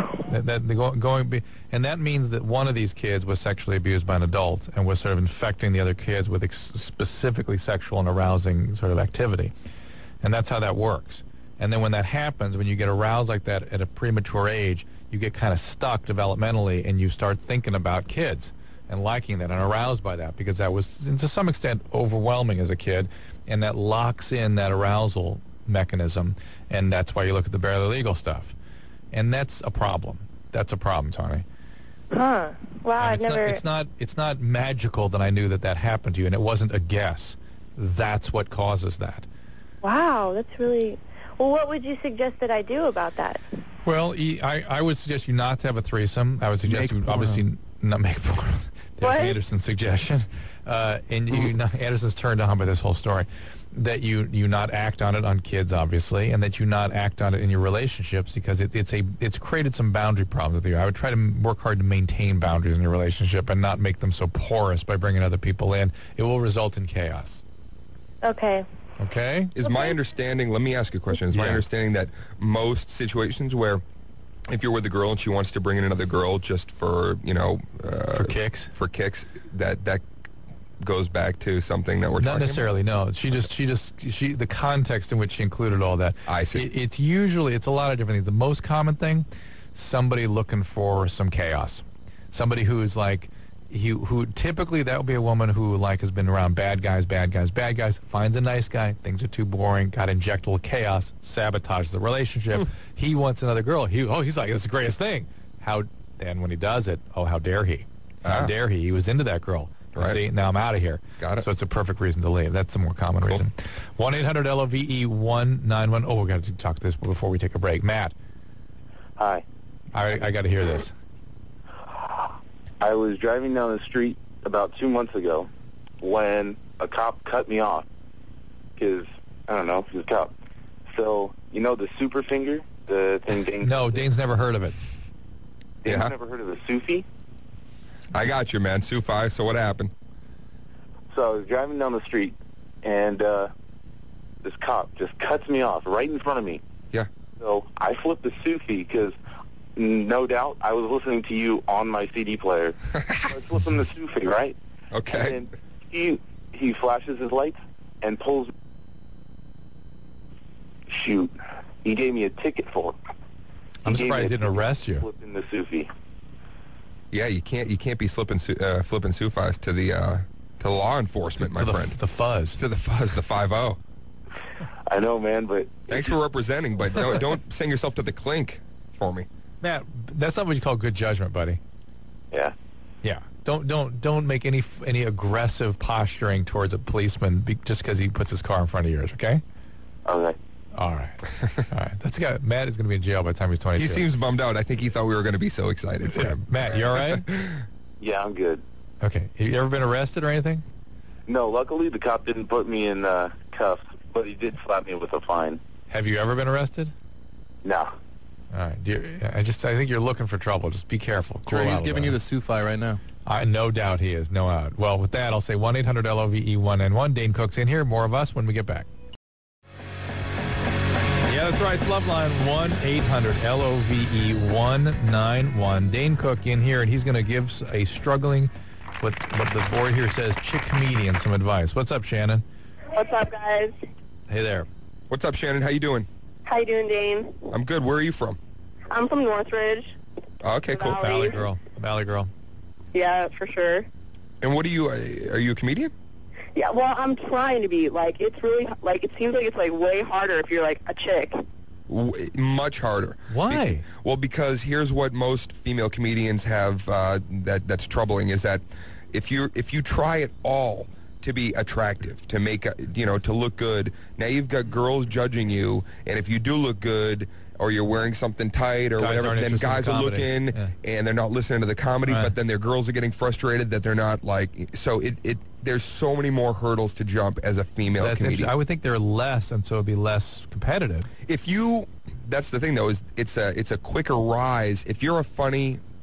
And that means that one of these kids was sexually abused by an adult and was sort of infecting the other kids with specifically sexual and arousing sort of activity. And that's how that works. And then when that happens, when you get aroused like that at a premature age, you get kind of stuck developmentally and you start thinking about kids and liking that and aroused by that because that was, to some extent, overwhelming as a kid, and that locks in that arousal mechanism, and that's why you look at the barely legal stuff. And that's a problem. That's a problem, Tony. Huh. Wow, I've never... It's not magical that I knew that happened to you, and it wasn't a guess. That's what causes that. Wow, that's really... Well, what would you suggest that I do about that? Well, I would suggest you not to have a threesome. I would suggest you obviously not make porn. There's Anderson's suggestion. Anderson's turned on by this whole story. That you not act on it on kids, obviously, and that you not act on it in your relationships because it's created some boundary problems with you. I would try to work hard to maintain boundaries in your relationship and not make them so porous by bringing other people in. It will result in chaos. Okay. Okay? Is my understanding, let me ask you a question, is my understanding that most situations where if you're with a girl and she wants to bring in another girl just for, for kicks, that goes back to something that we're not necessarily about? No, she the context in which she included all that. I see. It's a lot of different things. The most common thing, somebody looking for some chaos, somebody who's like who typically that would be a woman who has been around bad guys, finds a nice guy, things are too boring, got to inject a little chaos, sabotage the relationship. He wants another girl. He's like, it's the greatest thing. And when he does it, how dare he? How dare he? He was into that girl. Right. See, now I'm out of here. Got it. So it's a perfect reason to leave. That's the more common reason. 1-800-LOVE-191. Oh, we got to talk this before we take a break. Matt. Hi. I got to hear this. I was driving down the street about 2 months ago when a cop cut me off because, I don't know, he's a cop. So, the super finger, the thing Dane... No, Dane's never heard of it. Dane's never heard of the Sufi? I got you, man. Sufi, so what happened? So I was driving down the street, and this cop just cuts me off right in front of me. Yeah. So I flipped the Sufi because... No doubt, I was listening to you on my CD player. So I was listening to Sufi, right? Okay. And then he flashes his lights and pulls. Shoot, he gave me a ticket for it. I'm surprised he didn't arrest you. Flipping the Sufi. Yeah, you can't be flipping Sufis to the law enforcement, my friend. The fuzz. To the fuzz, the 5-0. I know, man, but thanks for representing, but don't sing yourself to the clink for me. Matt, that's not what you call good judgment, buddy. Yeah. Yeah. Don't make any aggressive posturing towards a policeman just because he puts his car in front of yours, okay? Okay. All right. All right. That's got Matt is going to be in jail by the time he's 22. He seems bummed out. I think he thought we were going to be so excited for him. Matt, you all right? Yeah, I'm good. Okay. Have you ever been arrested or anything? No, luckily the cop didn't put me in cuffs, but he did slap me with a fine. Have you ever been arrested? No. All right. I think you're looking for trouble. Just be careful. Sure, he's giving you the Sufi right now. No doubt he is. No doubt. Well, with that, I'll say 1-800-LOVE-191. Dane Cook's in here. More of us when we get back. Yeah, that's right. Loveline 1-800-LOVE-191. Dane Cook in here, and he's going to give a struggling, what the board here says, chick comedian some advice. What's up, Shannon? What's up, guys? Hey there. What's up, Shannon? How you doing? How you doing, Dane? I'm good. Where are you from? I'm from Northridge. Okay, cool. Valley girl. Yeah, for sure. And what are you a comedian? Yeah, well, I'm trying to be. It's really, it seems like it's, way harder if you're, a chick. Much harder. Why? Because here's what most female comedians have that's troubling is that if you try at all to be attractive, to make to look good, now you've got girls judging you, and if you do look good or you're wearing something tight or whatever, then guys are looking and they're not listening to the comedy, but then their girls are getting frustrated that they're not so there's so many more hurdles to jump as a female comedian. I would think there are less, and so it'd be less competitive. That's the thing though, is it's a quicker rise. If you're a funny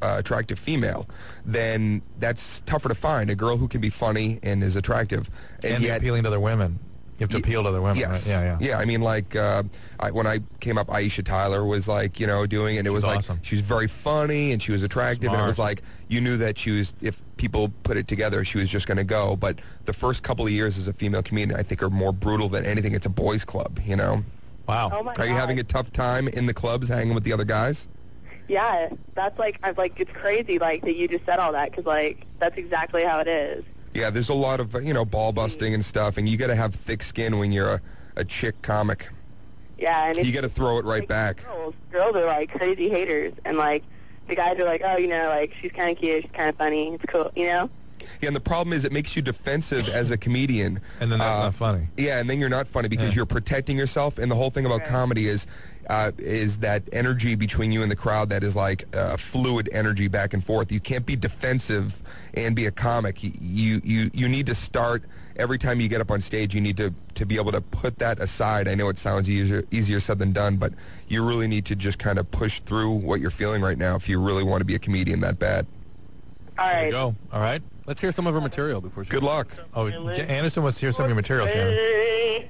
attractive female, then that's tougher to find. A girl who can be funny and is attractive. And yet appealing to other women. You have to appeal to other women, yes. right? Yeah. Yeah, I mean, like, when I came up, Aisha Tyler was, like, doing it, and it was awesome. Like, she was very funny, and she was attractive, Smart. and it was like, you knew that she was, if people put it together, she was just going to go. But the first couple of years as a female comedian, I think, are more brutal than anything. It's a boys' club, Wow. Oh my Are you God. having a tough time in the clubs hanging with the other guys? Yeah, that's like, it's crazy, like, that you just said all that, because, like, that's exactly how it is. Yeah, there's a lot of, ball busting and stuff, and you got to have thick skin when you're a chick comic. Yeah, and You got to throw it right back. girls are, like, crazy haters, and, like, the guys are like, oh, like, she's kind of cute, she's kind of funny, it's cool, Yeah, and the problem is it makes you defensive as a comedian. And then that's not funny. Yeah, and then you're not funny because you're protecting yourself, and the whole thing about comedy is that energy between you and the crowd that is like fluid energy back and forth. You can't be defensive and be a comic. You need to start every time you get up on stage. You need to be able to put that aside. I know it sounds easier said than done, but you really need to just kind of push through what you're feeling right now if you really want to be a comedian that bad. All right. There you go. All right. Let's hear some of her material before she... Good luck. Oh, Anderson wants to hear some of your material, Shannon.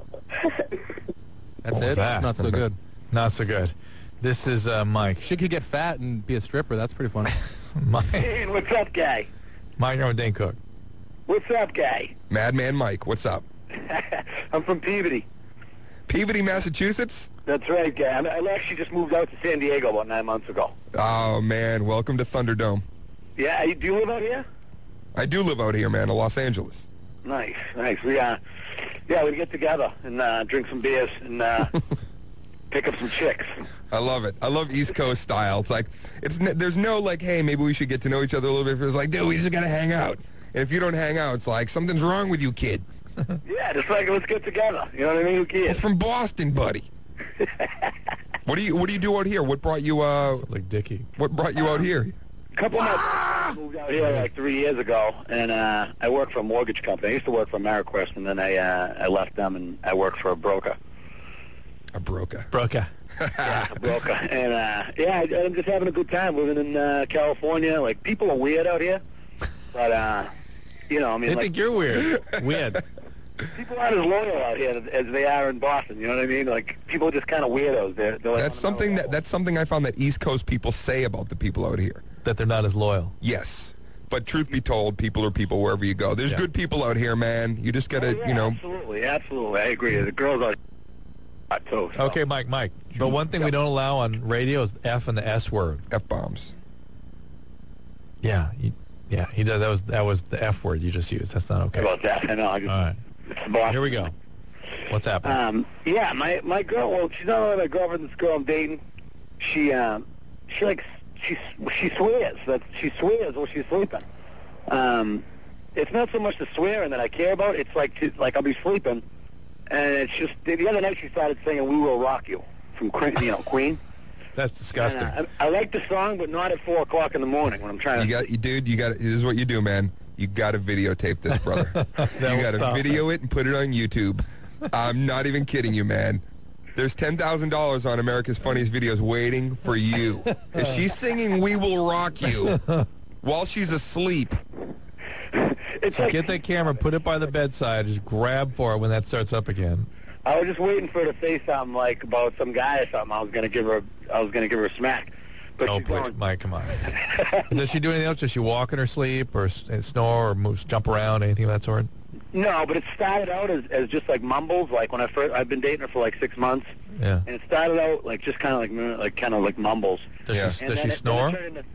That's What was it? that? Not so good. Not so good. This is Mike. She could get fat and be a stripper. That's pretty funny. Mike. Hey, what's up, guy? Mike and Dane Cook. What's up, guy? Madman Mike, what's up? I'm from Peabody. Peabody, Massachusetts? That's right, guy. I actually just moved out to San Diego about 9 months ago. Oh, man, welcome to Thunderdome. Yeah, do you live out here? I do live out here, man, in Los Angeles. Nice. We we get together and drink some beers and pick up some chicks. I love it. I love East Coast style. It's like, there's no like, hey, maybe we should get to know each other a little bit. It's like, dude, we just gotta hang out. And if you don't hang out, it's like, something's wrong with you, kid. Yeah, just like, let's get together. You know what I mean? Who cares? It's from Boston, buddy. What do you do out here? What brought you like Dickie? What brought you out here? A couple of months moved out here like 3 years ago, and I worked for a mortgage company. I used to work for AmeriQuest, and then I left them, and I worked for a broker. A broker. Yeah, a broker. And I'm just having a good time living in California. Like, people are weird out here, but I mean, They think you're weird. Weird. People aren't as loyal out here as they are in Boston. You know what I mean? Like, people are just kind of weirdos. They're like, That's something I found that East Coast people say about the people out here. That they're not as loyal. Yes. But truth be told, people are people wherever you go. There's good people out here, man. You just gotta, Absolutely. I agree. The girls are hot too. So. Okay, Mike. But one thing we don't allow on radio is the F and the S word. F-bombs. Yeah. He does. That was the F word you just used. That's not okay. About that, I know. All right. Here we go. What's happening? My girl. Well, she's not only my girlfriend. This girl I'm dating, she swears while she's sleeping. It's not so much the swearing that I care about. It's like I'll be sleeping, and it's just the other night she started singing "We Will Rock You" from Queen. That's disgusting. And, I like the song, but not at 4 o'clock in the morning when I'm trying to. This is what you do, man. You got to videotape this, brother. You got to video it and put it on YouTube. I'm not even kidding you, man. There's $10,000 on America's Funniest Videos waiting for you. If she's singing "We Will Rock You" while she's asleep. Get that camera, put it by the bedside, just grab for it when that starts up again. I was just waiting for her to say something like about some guy or something. I was gonna give her a smack. But oh, please, Mike, come on. Does she do anything else? Does she walk in her sleep or snore or jump around, anything of that sort? No, but it started out as just like mumbles. Like when I've been dating her for like 6 months. Yeah. And it started out like just kind of like mumbles. Does she snore?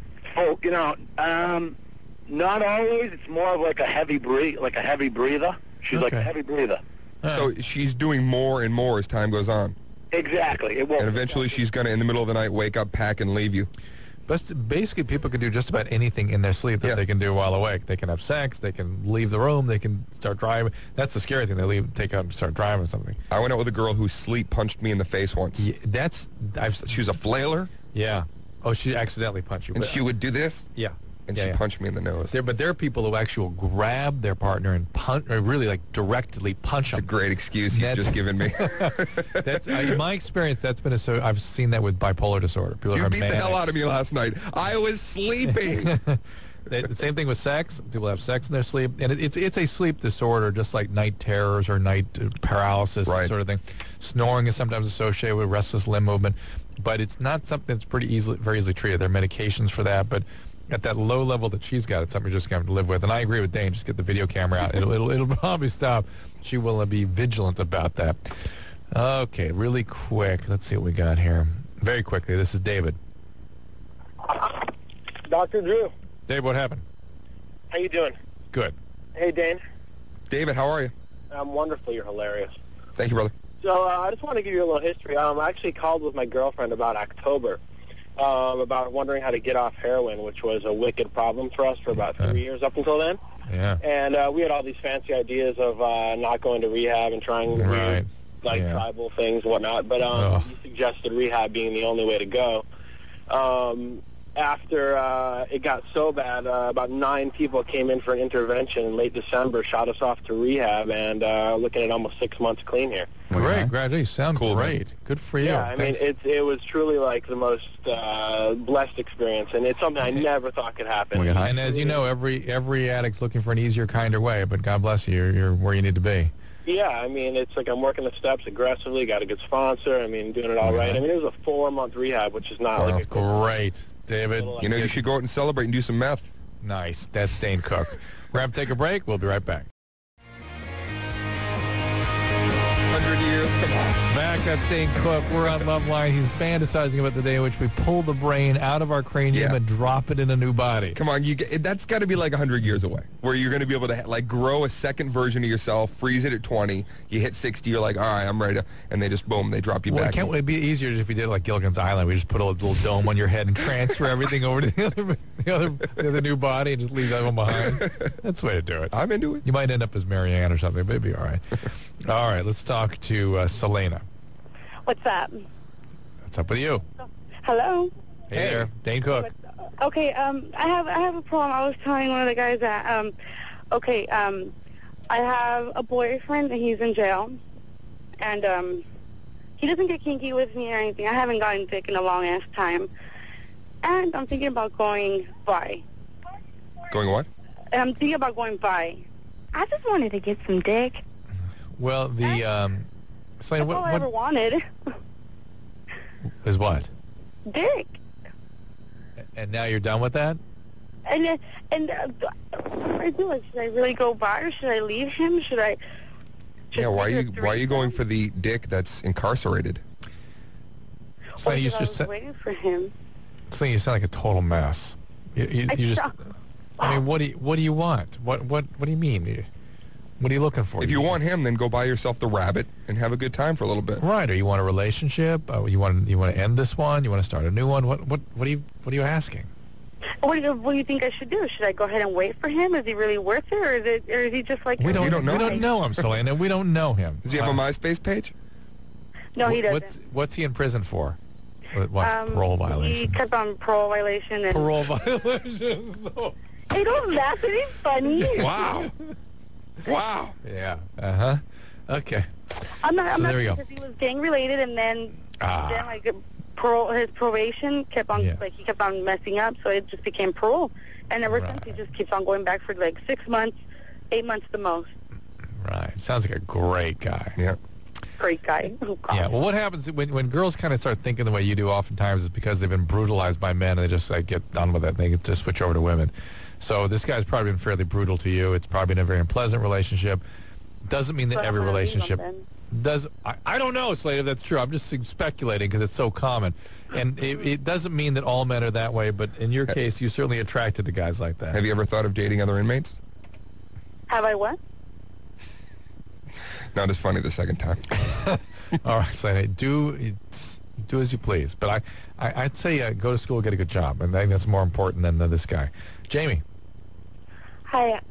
Not always. It's more of like a heavy breather. She's like a heavy breather. So she's doing more and more as time goes on. Exactly. And eventually she's going to, in the middle of the night, wake up, pack, and leave you. Basically, people can do just about anything in their sleep that they can do while awake. They can have sex. They can leave the room. They can start driving. That's the scary thing. They take out and start driving or something. I went out with a girl who sleep punched me in the face once. Yeah, she was a flailer? Yeah. Oh, she accidentally punched you. And she would do this? Yeah. and she punched me in the nose. But there are people who actually will grab their partner and punch, or really like directly punch them. It's a great excuse you've just given me. That's, in my experience, that's been I've seen that with bipolar disorder. People You are beat the manic. hell out of me last night. I was sleeping. The same thing with sex. People have sex in their sleep, and it's a sleep disorder, just like night terrors or night paralysis, that sort of thing. Snoring is sometimes associated with restless limb movement, but it's not something that's very easily treated. There are medications for that, but at that low level that she's got, it's something you're just going to have to live with. And I agree with Dane. Just get the video camera out. It'll probably stop. She will be vigilant about that. Okay, really quick. Let's see what we got here. Very quickly. This is David. Dr. Drew. Dave, what happened? How you doing? Good. Hey, Dane. David, how are you? I'm wonderful. You're hilarious. Thank you, brother. So I just want to give you a little history. I actually called with my girlfriend about October, about wondering how to get off heroin, which was a wicked problem for us for about 3 years up until then. Yeah. And we had all these fancy ideas of not going to rehab and trying weird, tribal things and whatnot. But you suggested rehab being the only way to go. After it got so bad, about 9 people came in for an intervention in late December, shot us off to rehab, and looking at almost 6 months clean here. Great, great. You sound cool, great. Man. Good for you. Yeah, I mean, it was truly like the most blessed experience, and it's something I never thought could happen. And as you know, every addict's looking for an easier, kinder way, but God bless you, you're where you need to be. Yeah, I mean, it's like I'm working the steps aggressively, got a good sponsor, I mean, doing it all right. I mean, it was a 4-month rehab, which is not like a great. David. You know, you should go out and celebrate and do some meth. Nice. That's Dane Cook. We're going to take a break. We'll be right back. 100 years, come on. Back, that's Dane Cook. We're on Love Line. He's fantasizing about the day in which we pull the brain out of our cranium and drop it in a new body. Come on, that's got to be like 100 years away, where you're going to be able to like grow a second version of yourself, freeze it at 20, you hit 60, you're like, all right, I'm ready to, and they just, boom, they drop you back. Can't it be easier if we did it like Gilligan's Island? We just put a little dome on your head and transfer everything over to the other new body and just leave that one behind. That's the way to do it. I'm into it. You might end up as Marianne or something, but it'd be all right. All right, let's talk to Selena. What's up? What's up with you? Hello. Hey there, Dane Cook. Okay, I have a problem. I was telling one of the guys that I have a boyfriend and he's in jail, and he doesn't get kinky with me or anything. I haven't gotten dick in a long ass time, and I'm thinking about going bi. Going what? And I'm thinking about going bi. I just wanted to get some dick. Well, Selena, That's all I ever wanted. Is what? Dick. And now you're done with that? And what do I do? Should I really go by, or should I leave him? Should I? Why are you going for the dick that's incarcerated? Selena, I was waiting for him. Selena, you sound like a total mess. You just. I mean, what do you want? What do you mean? What are you looking for? If you want him, then go buy yourself the rabbit and have a good time for a little bit. Right. Or you want a relationship? You want to end this one? You want to start a new one? What are you asking? What do you think I should do? Should I go ahead and wait for him? Is he really worth it, or is he just like... We don't know him, Selena. We don't know him. Does he have a MySpace page? No, he doesn't. What's he in prison for? What, parole violation? He kept on parole violation. And parole violation. Hey, don't laugh. It ain't funny. Wow. Wow. Yeah. Uh-huh. Okay. I'm not there we go. Because he was gang related, and then like his probation kept on he kept on messing up, so it just became parole. And ever since, he just keeps on going back for like 6 months, 8 months the most. Right. Sounds like a great guy. Yeah. Great guy. Oh, God. Yeah. Well, what happens when girls kind of start thinking the way you do? Oftentimes, is because they've been brutalized by men, and they just like get done with it, and they get to switch over to women. So this guy's probably been fairly brutal to you. It's probably been a very unpleasant relationship. Doesn't mean that every relationship does. I don't know, Slade, if that's true. I'm just speculating because it's so common. And it doesn't mean that all men are that way, but in your case, you're certainly attracted to guys like that. Have you ever thought of dating other inmates? Have I what? Not as funny the second time. All right, Slade, do as you please. But I'd say go to school, get a good job. And I think that's more important than this guy. Jamie. Hi.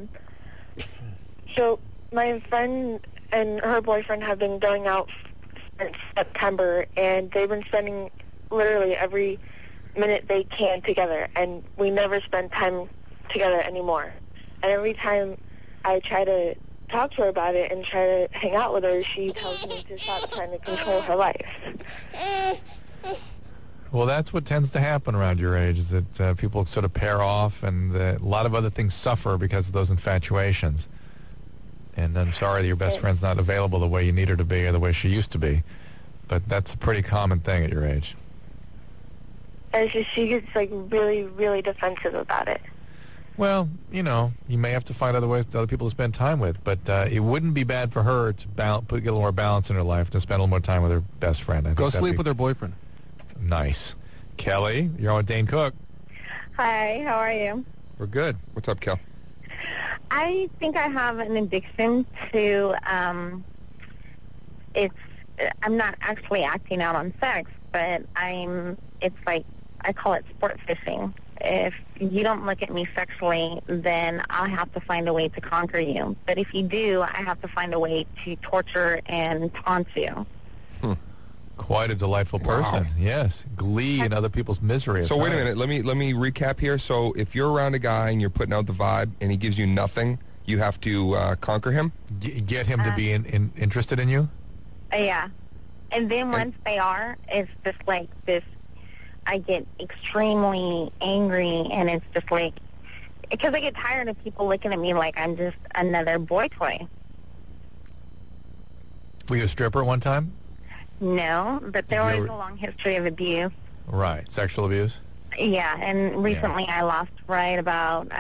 So my friend and her boyfriend have been going out since September, and they've been spending literally every minute they can together, and we never spend time together anymore. And every time I try to talk to her about it and try to hang out with her, she tells me to stop trying to control her life. Well, that's what tends to happen around your age, is that people sort of pair off, and a lot of other things suffer because of those infatuations. And I'm sorry that your best friend's not available the way you need her to be or the way she used to be. But that's a pretty common thing at your age. And it's just, she gets, like, really, really defensive about it. Well, you know, you may have to find other ways, other people to spend time with. But it wouldn't be bad for her to get a little more balance in her life, to spend a little more time with her best friend. Go sleep with her boyfriend. Nice. Kelly, you're on with Dane Cook. Hi, how are you? We're good. What's up, Kel? I think I have an addiction to, I'm not actually acting out on sex, but it's like, I call it sport fishing. If you don't look at me sexually, then I'll have to find a way to conquer you. But if you do, I have to find a way to torture and taunt you. Quite a delightful person. Wow. Yes. Glee in other people's misery. So wait a minute. Let me recap here. So if you're around a guy and you're putting out the vibe and he gives you nothing, you have to conquer him? Get him to be interested in you? Yeah. And then once they are, it's just like this, I get extremely angry, and it's just like, because I get tired of people looking at me like I'm just another boy toy. Were you a stripper at one time? No, but there was a long history of abuse. Right. Sexual abuse? Yeah, and recently I lost right about,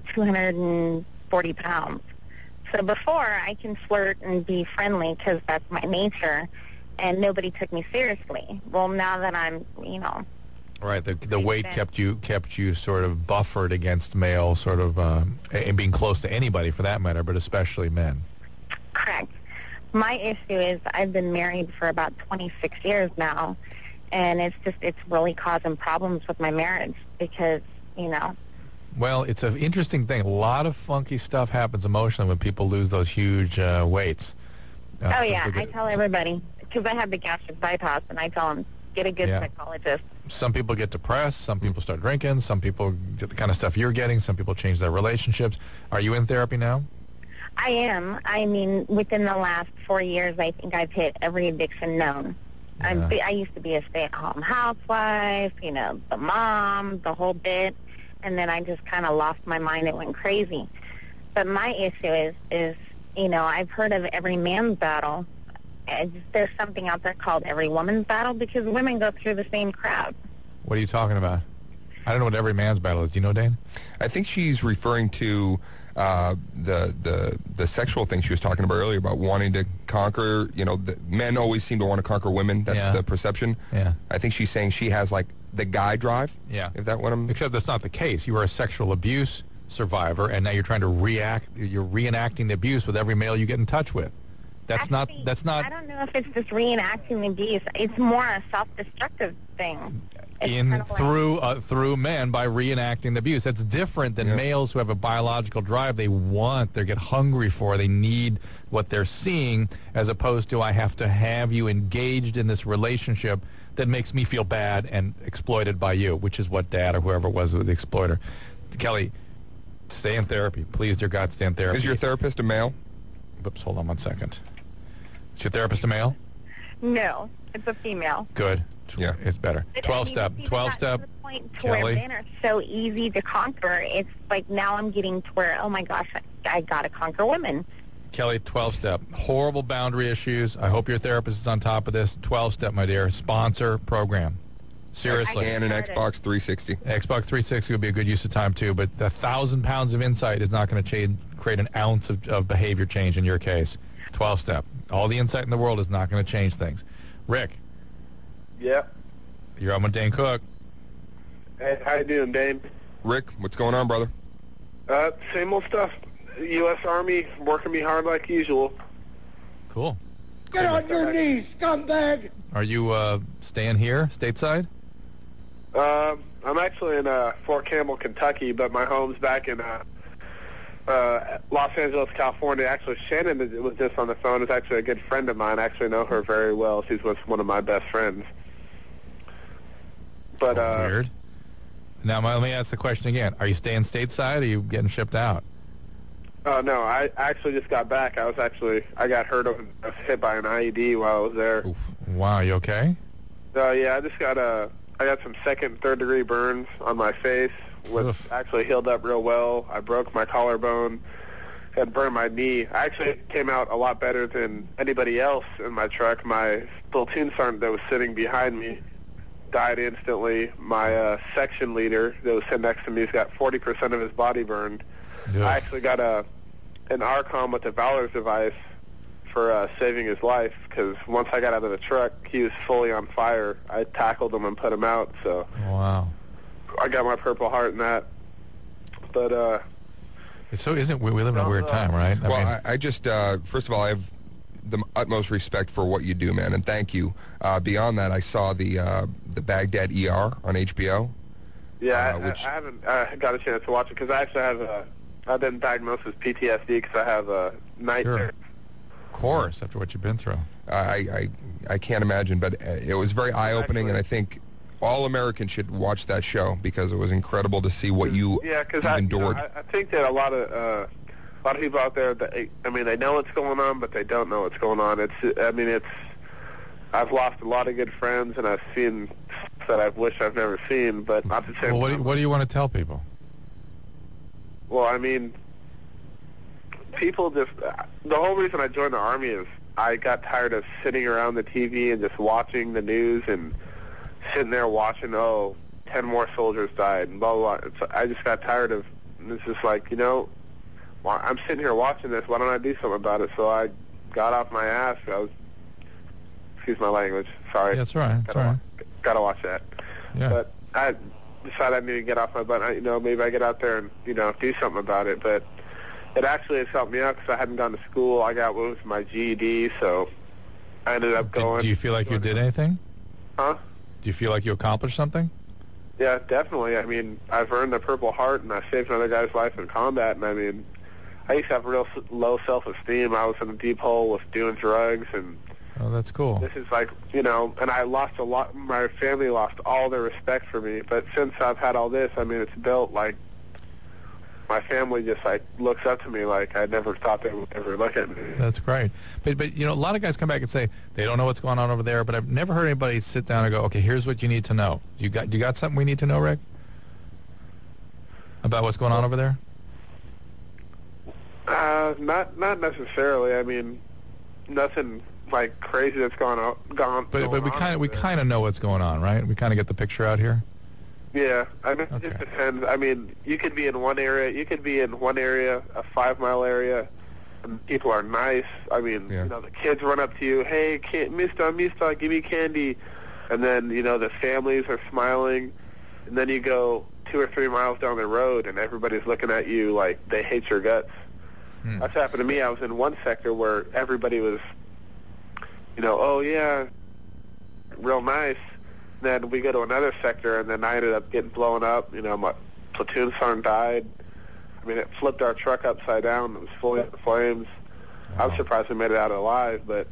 240 pounds. So before, I can flirt and be friendly because that's my nature, and nobody took me seriously. Well, now that I'm, Right, the weight kept you sort of buffered against male sort of, and being close to anybody for that matter, but especially men. Correct. My issue is I've been married for about 26 years now, and it's really causing problems with my marriage because, Well, it's an interesting thing. A lot of funky stuff happens emotionally when people lose those huge weights. Oh, yeah, I tell everybody, because I have the gastric bypass, and I tell them, get a good psychologist. Some people get depressed. Some people start drinking. Some people get the kind of stuff you're getting. Some people change their relationships. Are you in therapy now? I am. I mean, within the last 4 years, I think I've hit every addiction known. Yeah. I used to be a stay-at-home housewife, the mom, the whole bit, and then I just kind of lost my mind and went crazy. But my issue is I've heard of every man's battle. There's something out there called every woman's battle because women go through the same crowd. What are you talking about? I don't know what every man's battle is. Do you know, Dane? I think she's referring to the sexual thing she was talking about earlier about wanting to conquer. Men always seem to want to conquer women. That's the perception. Yeah. I think she's saying she has like the guy drive. Yeah. If that what I'm. Except that's not the case. You are a sexual abuse survivor, and now you're trying to You're reenacting the abuse with every male you get in touch with. That's not. I don't know if it's just reenacting the abuse. It's more a self-destructive thing. Through men by reenacting the abuse. That's different than males who have a biological drive they get hungry for, they need what they're seeing, as opposed to I have to have you engaged in this relationship that makes me feel bad and exploited by you, which is what Dad or whoever it was the exploiter. Kelly, stay in therapy. Please, dear God, stay in therapy. Is your therapist a male? Oops, hold on 1 second. Is your therapist a male? No, it's a female. Good. Yeah, it's better. 12-step. 12-step. Where men are so easy to conquer, it's like now I'm getting to where, oh my gosh, I got to conquer women. Kelly, 12-step. Horrible boundary issues. I hope your therapist is on top of this. 12-step, my dear. Sponsor program. Seriously. And an Xbox 360. Xbox 360 would be a good use of time, too, but 1,000 pounds of insight is not going to create an ounce of behavior change in your case. 12-step. All the insight in the world is not going to change things. Rick. Yeah. You're on with Dane Cook. Hey, how you doing, Dane? Rick, what's going on, brother? Same old stuff. U.S. Army working me hard like usual. Cool. Get on your knees, scumbag! Are you staying here, stateside? I'm actually in Fort Campbell, Kentucky, but my home's back in Los Angeles, California. Actually, Shannon was just on the phone. Is actually a good friend of mine. I actually know her very well. She's one of my best friends. But weird. Now, let me ask the question again. Are you staying stateside, or are you getting shipped out? Oh, no, I actually just got back. I got hit by an IED while I was there. Oof. Wow, you okay? Yeah, I got some second, third degree burns on my face, which actually healed up real well. I broke my collarbone and burned my knee. I actually came out a lot better than anybody else in my truck. My platoon sergeant that was sitting behind me died instantly. My section leader that was sitting next to me has got 40% of his body burned. Yeah. I actually got an ARCOM with a Valor's device for saving his life, because once I got out of the truck, he was fully on fire. I tackled him and put him out, so wow. I got my Purple Heart in that. But so we live in a weird time, right? I just first of all, I have the utmost respect for what you do, man, and thank you. Beyond that, I saw the Baghdad ER on HBO. Yeah, I haven't got a chance to watch it, because I actually I've been diagnosed with PTSD because I have a nightmare. Sure. Of course, after what you've been through. I can't imagine, but it was very eye-opening, and I think all Americans should watch that show, because it was incredible to see what you endured. I think that a lot of people out there, they know what's going on, but they don't know what's going on. I've lost a lot of good friends, and I've seen that I wish I've never seen, but not the same. Well, what do you want to tell people? Well, people just, the whole reason I joined the Army is I got tired of sitting around the TV and just watching the news and sitting there watching, 10 more soldiers died and blah, blah, blah. I just got tired of, it's just like, I'm sitting here watching this, why don't I do something about it? So I got off my ass. Excuse my language, sorry. That's right, that's right. Gotta watch that. Yeah. But I decided I need to get off my butt. Maybe I get out there and, do something about it. But it actually has helped me out, because I hadn't gone to school. I got my GED, so I ended up going. Do you feel like you did anything? Huh? Do you feel like you accomplished something? Yeah, definitely. I've earned the Purple Heart, and I saved another guy's life in combat. And I used to have real low self-esteem. I was in a deep hole with doing drugs, and oh, that's cool. This is like, and I lost a lot. My family lost all their respect for me. But since I've had all this, it's built like my family just looks up to me like I never thought they would ever look at me. That's great. But a lot of guys come back and say they don't know what's going on over there. But I've never heard anybody sit down and go, okay, here's what you need to know. You got something we need to know, Rick, about what's going on over there? Not necessarily. Nothing like crazy that's gone on. But we kind of know what's going on, right? We kind of get the picture out here. Yeah, it just depends. You could be in one area. You could be in one area, a 5-mile area, and people are nice. The kids run up to you, hey, Mister, give me candy. And then, the families are smiling. And then you go 2 or 3 miles down the road, and everybody's looking at you like they hate your guts. That's happened to me. I was in one sector where everybody was, oh, yeah, real nice. Then we go to another sector, and then I ended up getting blown up. My platoon sergeant died. It flipped our truck upside down. It was fully in flames. Wow. I was surprised we made it out alive, but,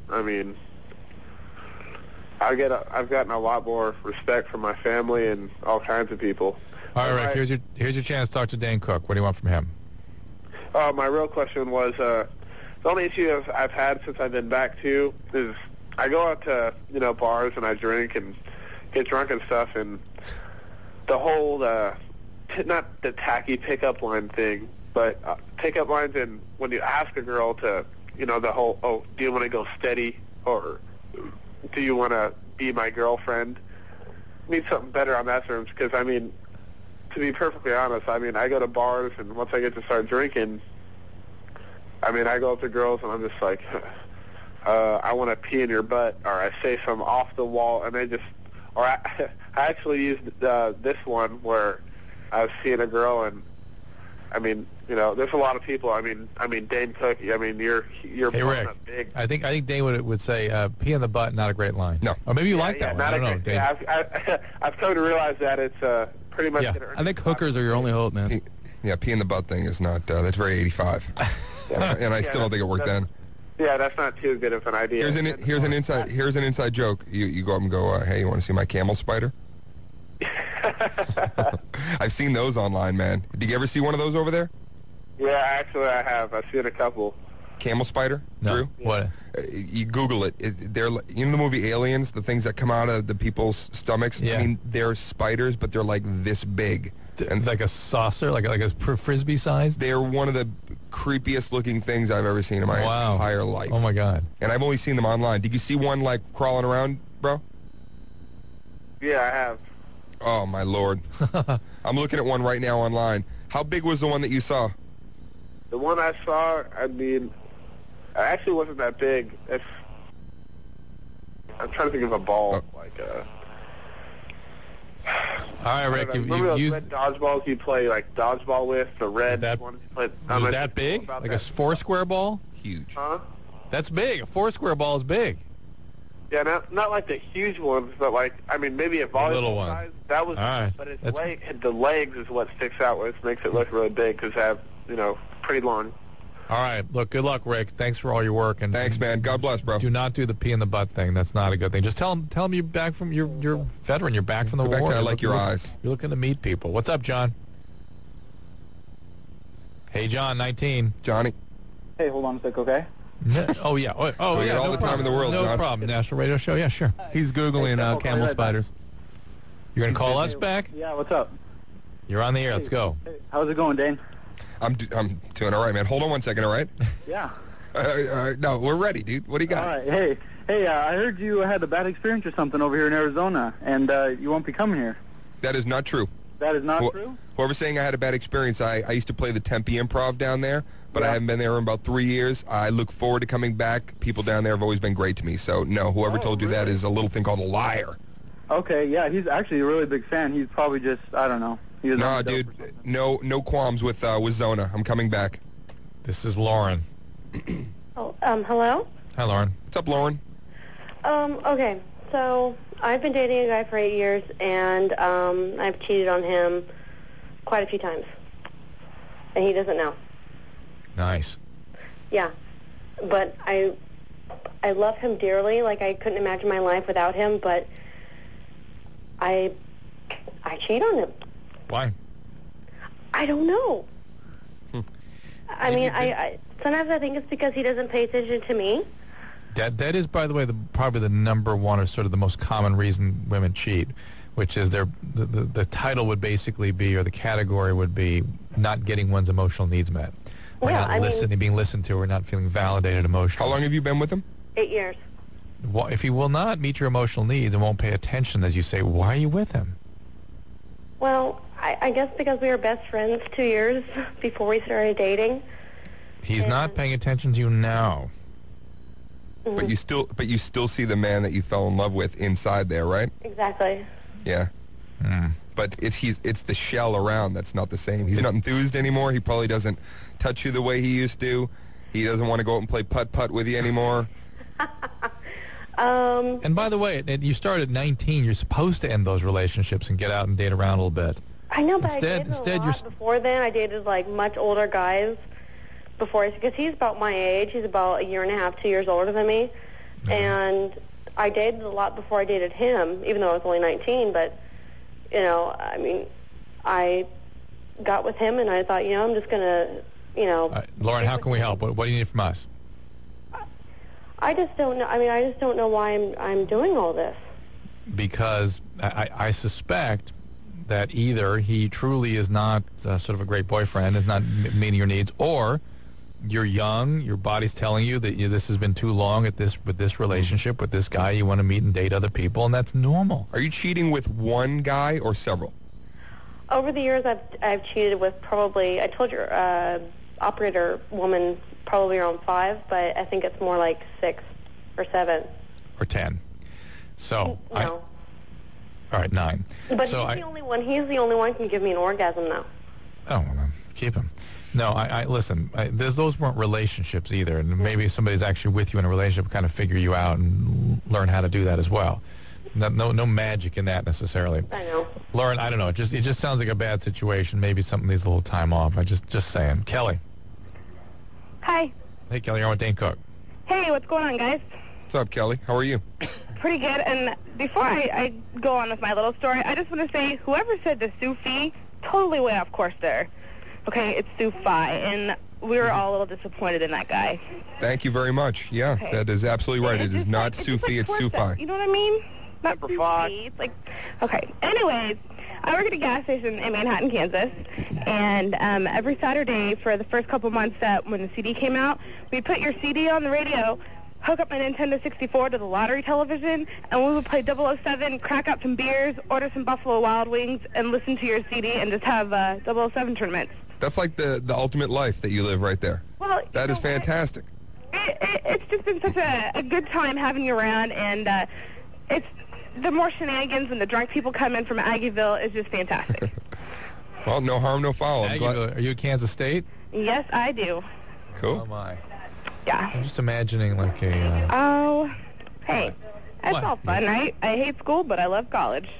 I've gotten a lot more respect from my family and all kinds of people. All right, Rick, here's your chance to talk to Dane Cook. What do you want from him? My real question was, the only issue I've had since I've been back, too, is I go out to, bars and I drink and get drunk and stuff, and the whole, not the tacky pickup line thing, but pickup lines, and when you ask a girl to, the whole, do you want to go steady, or do you want to be my girlfriend? I need something better on that terms, because, to be perfectly honest, I go to bars, and once I get to start drinking, I go up to girls, and I'm just like, I want to pee in your butt, or I say some off the wall, and they just, or I actually used this one where I was seeing a girl, and there's a lot of people. Dane Cook. you're hey, Rick, up big. I think Dane would say pee in the butt, not a great line. No, or maybe you like that one. I don't know. Dane. Yeah, I've come to realize that it's pretty much. Yeah, I think hookers are your only hope, man. Pee in the butt thing is not. That's very 85, and I still don't think it worked then. Yeah, that's not too good of an idea. Here's an inside joke. You go up and go, hey, you want to see my camel spider? I've seen those online, man. Did you ever see one of those over there? Yeah, actually I have. I've seen a couple. Camel spider, No. Drew? What? You Google it. They're you know the movie Aliens, the things that come out of the people's stomachs. Yeah. I mean, they're spiders, but they're like this big, and like a saucer, like a frisbee size. They're one of the creepiest looking things I've ever seen in my entire life. Oh my God! And I've only seen them online. Did you see one like crawling around, bro? Yeah, I have. Oh my Lord! I'm looking at one right now online. How big was the one that you saw? The one I saw, I mean, it actually wasn't that big. I'm trying to think of a ball, like All right, Rick, remember those red dodgeballs you play like dodgeball with? The red ones you play. Was that big? Like a four-square ball? Huge. Huh? That's big. A four-square ball is big. Yeah, not like the huge ones, but like, I mean, maybe a volleyball little one. size. That was, All right. but its the legs is what sticks out, which makes it look really big because they have, pretty long. All right. Look, good luck, Rick. Thanks for all your work. And thanks, man. God bless, bro. Do not do the pee in the butt thing. That's not a good thing. Just tell him you're back from you're veteran. You're back from the Go war. back to I You're like your looking- eyes. You're looking to meet people. What's up, John? Hey, John, 19. Johnny. Hey, hold on a sec, okay? Oh yeah. Oh We yeah. got all no the time problem. in the world, No John. problem. National radio show. Yeah, sure. He's Googling Camel camel right spiders. You're gonna call us back? Yeah, what's up? You're on the air. Let's go. Hey, how's it going, Dane? I'm doing all right, man. Hold on 1 second, all right? Yeah. No, we're ready, dude. What do you got? All right. Hey, I heard you had a bad experience or something over here in Arizona, and you won't be coming here. That is not true. That is not true? Whoever's saying I had a bad experience, I used to play the Tempe Improv down there, but I haven't been there in about 3 years. I look forward to coming back. People down there have always been great to me. So, no, whoever told you that is a little thing called a liar. Okay, yeah, he's actually a really big fan. He's probably just, I don't know. He was No, on the dope dude, no qualms with Zona. I'm coming back. This is Lauren. Hello? Hi, Lauren. What's up, Lauren? Okay, so I've been dating a guy for 8 years, and I've cheated on him quite a few times. And he doesn't know. Nice. Yeah. But I love him dearly. Like, I couldn't imagine my life without him, but I cheat on him. Why? I don't know. I mean, I sometimes I think it's because he doesn't pay attention to me. That is, by the way, probably the number one or sort of the most common reason women cheat, which is the title would basically be, or the category would be, not getting one's emotional needs met. Or Yeah, not being listened to, or not feeling validated emotionally. How long have you been with him? 8 years. If he will not meet your emotional needs and won't pay attention, as you say, why are you with him? Well, I guess because we were best friends 2 years before we started dating. He's not paying attention to you now. But you still see the man that you fell in love with inside there, right? Exactly. Yeah. But it's the shell around that's not the same. He's not enthused anymore. He probably doesn't touch you the way he used to. He doesn't want to go out and play putt-putt with you anymore. And by the way, you started at 19. You're supposed to end those relationships and get out and date around a little bit. I know, but Instead- I dated instead a you're lot before then. I dated, like, much older guys before, because he's about my age. He's about a year and a half, 2 years older than me. And I dated a lot before I dated him, even though I was only 19. But, I mean, I got with him, and I thought, I'm just going to, Lauren, how can we help? What do you need from us? I just don't know. I mean, I just don't know why I'm doing all this. Because I suspect that either he truly is not sort of a great boyfriend, is not meeting your needs, or you're young, your body's telling you that this has been too long with this relationship, with this guy, you want to meet and date other people, and that's normal. Are you cheating with one guy or several? Over the years, I've cheated with probably, I told your operator woman probably around 5, but I think it's more like 6 or 7. Or 10. So, No. all right, 9. But so he's the only one. He's the only one who can give me an orgasm now. Oh, well, then keep him. No, I listen, those weren't relationships either, and maybe somebody's actually with you in a relationship kind of figure you out and learn how to do that as well. No magic in that necessarily. I know. Lauren, I don't know. It just sounds like a bad situation. Maybe something needs a little time off. I just saying. Kelly. Hi. Hey, Kelly, you're on with Dane Cook. Hey, what's going on, guys? What's up, Kelly? How are you? pretty good. And before I go on with my little story, I just want to say, whoever said the Sufi, totally way off course there. Okay, it's Sufi, and we were all a little disappointed in that guy. Thank you very much. Yeah, Okay. that is absolutely right. It is not Sufi, it's Sufi. You know what I mean? Not Sufi. It's like, okay. Anyways, I work at a gas station in Manhattan, Kansas, and every Saturday for the first couple months when the CD came out, we'd put your CD on the radio, hook up my Nintendo 64 to the lottery television, and we would play 007, crack out some beers, order some Buffalo Wild Wings, and listen to your CD and just have 007 tournaments. That's like the ultimate life that you live right there. Well, that is fantastic. It's just been such a good time having you around, and it's the more shenanigans when the drunk people come in from Aggieville is just fantastic. Well, no harm, no foul. I'm glad- Are you at Kansas State? Yes, I do. Cool. Oh, my. Yeah. I'm just imagining like a... Oh, hey, that's What? all fun, right? I hate school, but I love college.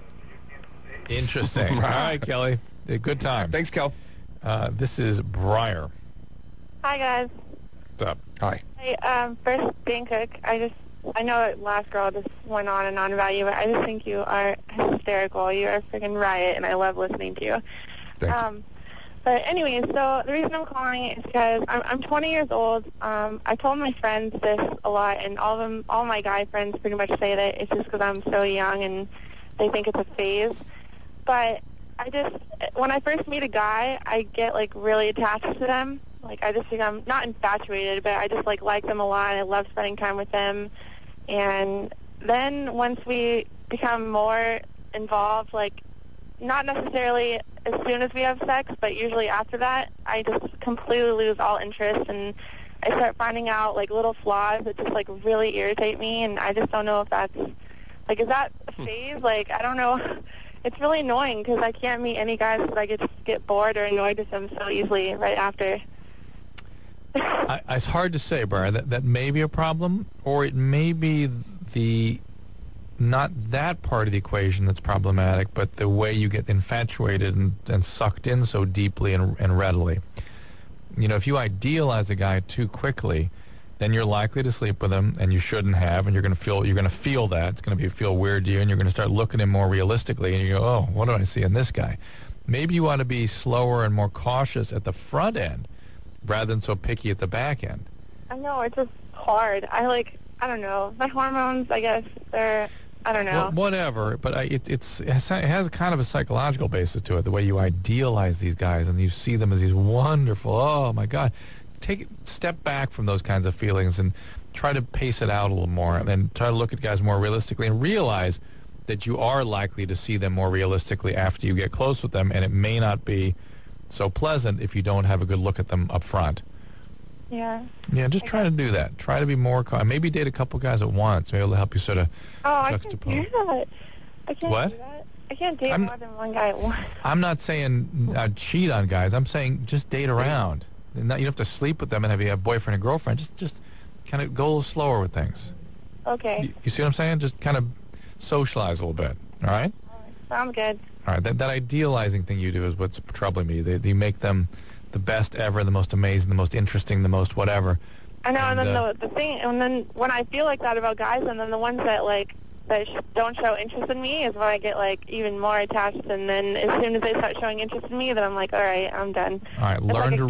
Interesting. All right, Kelly. A good time. Thanks, Kel. This is Briar. Hi, guys. What's up? Hi. Hey, first, Dan Cook, I know that last girl just went on and on about you, but I just think you are hysterical. You are a freaking riot, and I love listening to you. Thank you. But anyway, so the reason I'm calling is because I'm 20 years old. I told my friends this a lot, and all my guy friends pretty much say that it's just because I'm so young and they think it's a phase. But when I first meet a guy, I get like really attached to them. Like I just think I'm not infatuated, but I just like them a lot. I love spending time with them. And then once we become more involved, like not necessarily as soon as we have sex, but usually after that, I just completely lose all interest, and I start finding out like little flaws that just like really irritate me, and I just don't know if that's like, is that a phase? Like I don't know. It's really annoying because I can't meet any guys because I just get bored or annoyed with them so easily right after. It's hard to say, Brian. That may be a problem, or it may be not that part of the equation that's problematic, but the way you get infatuated and sucked in so deeply and readily. You know, if you idealize a guy too quickly, then you're likely to sleep with him, and you shouldn't have, and you're going to feel that. It's going to feel weird to you, and you're going to start looking at him more realistically, and you go, oh, what do I see in this guy? Maybe you ought to be slower and more cautious at the front end rather than so picky at the back end. I know, it's just hard. I don't know. My hormones, I guess, I don't know. Well, whatever, but it has kind of a psychological basis to it, the way you idealize these guys and you see them as these wonderful, oh my God. Step back from those kinds of feelings and try to pace it out a little more, and then try to look at guys more realistically and realize that you are likely to see them more realistically after you get close with them, and it may not be so pleasant if you don't have a good look at them up front. Yeah. Yeah, just try to do that. Try to be more maybe date a couple guys at once. Maybe it'll help you sort of I juxtapose. can't do that. I can't What? do that. I can't date more than one guy at once. I'm not saying cheat on guys. I'm saying just date around. You don't have to sleep with them and have a boyfriend and girlfriend. Just kind of go a little slower with things. Okay. You see what I'm saying? Just kind of socialize a little bit. All right? Sounds good. All right. That idealizing thing you do is what's troubling me. They make them the best ever, the most amazing, the most interesting, the most whatever. I know, and then the thing, and then when I feel like that about guys, and then the ones that don't show interest in me is when I get like even more attached, and then as soon as they start showing interest in me, then I'm like, all right, I'm done. All right,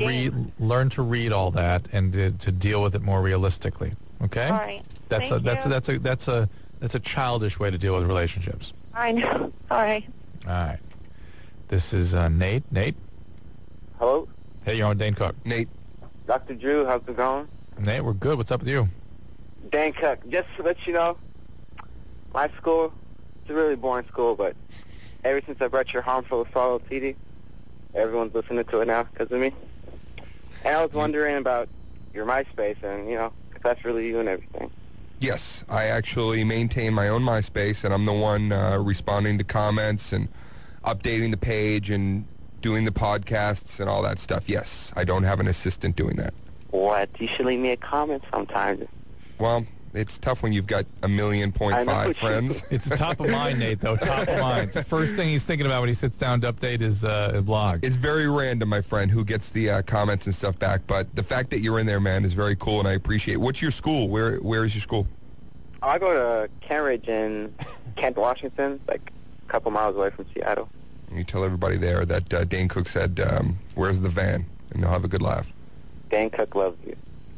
learn to read all that and to deal with it more realistically. Okay? All right. That's a childish way to deal with relationships. I know. All right. All right. This is Nate. Nate. Hello? Hey, you're on Dane Cook. Nate. Dr. Drew, how's it going? Nate, we're good. What's up with you? Dan Cook, just to let you know, my school, it's a really boring school, but ever since I brought your Harmful Assault CD, everyone's listening to it now because of me. And I was wondering about your MySpace and, if that's really you and everything. Yes, I actually maintain my own MySpace, and I'm the one responding to comments and updating the page and doing the podcasts and all that stuff. Yes, I don't have an assistant doing that. What? You should leave me a comment sometime. Well, it's tough when you've got 1.5 million friends. It's top of mind, Nate, though. Top of mind. It's the first thing he's thinking about when he sits down to update his blog. It's very random, my friend, who gets the comments and stuff back. But the fact that you're in there, man, is very cool, and I appreciate it. What's your school? Where is your school? I go to Kent Ridge in Kent, Washington, like a couple miles away from Seattle. You tell everybody there that Dane Cook said, where's the van? And they'll have a good laugh. Dane Cook loves you.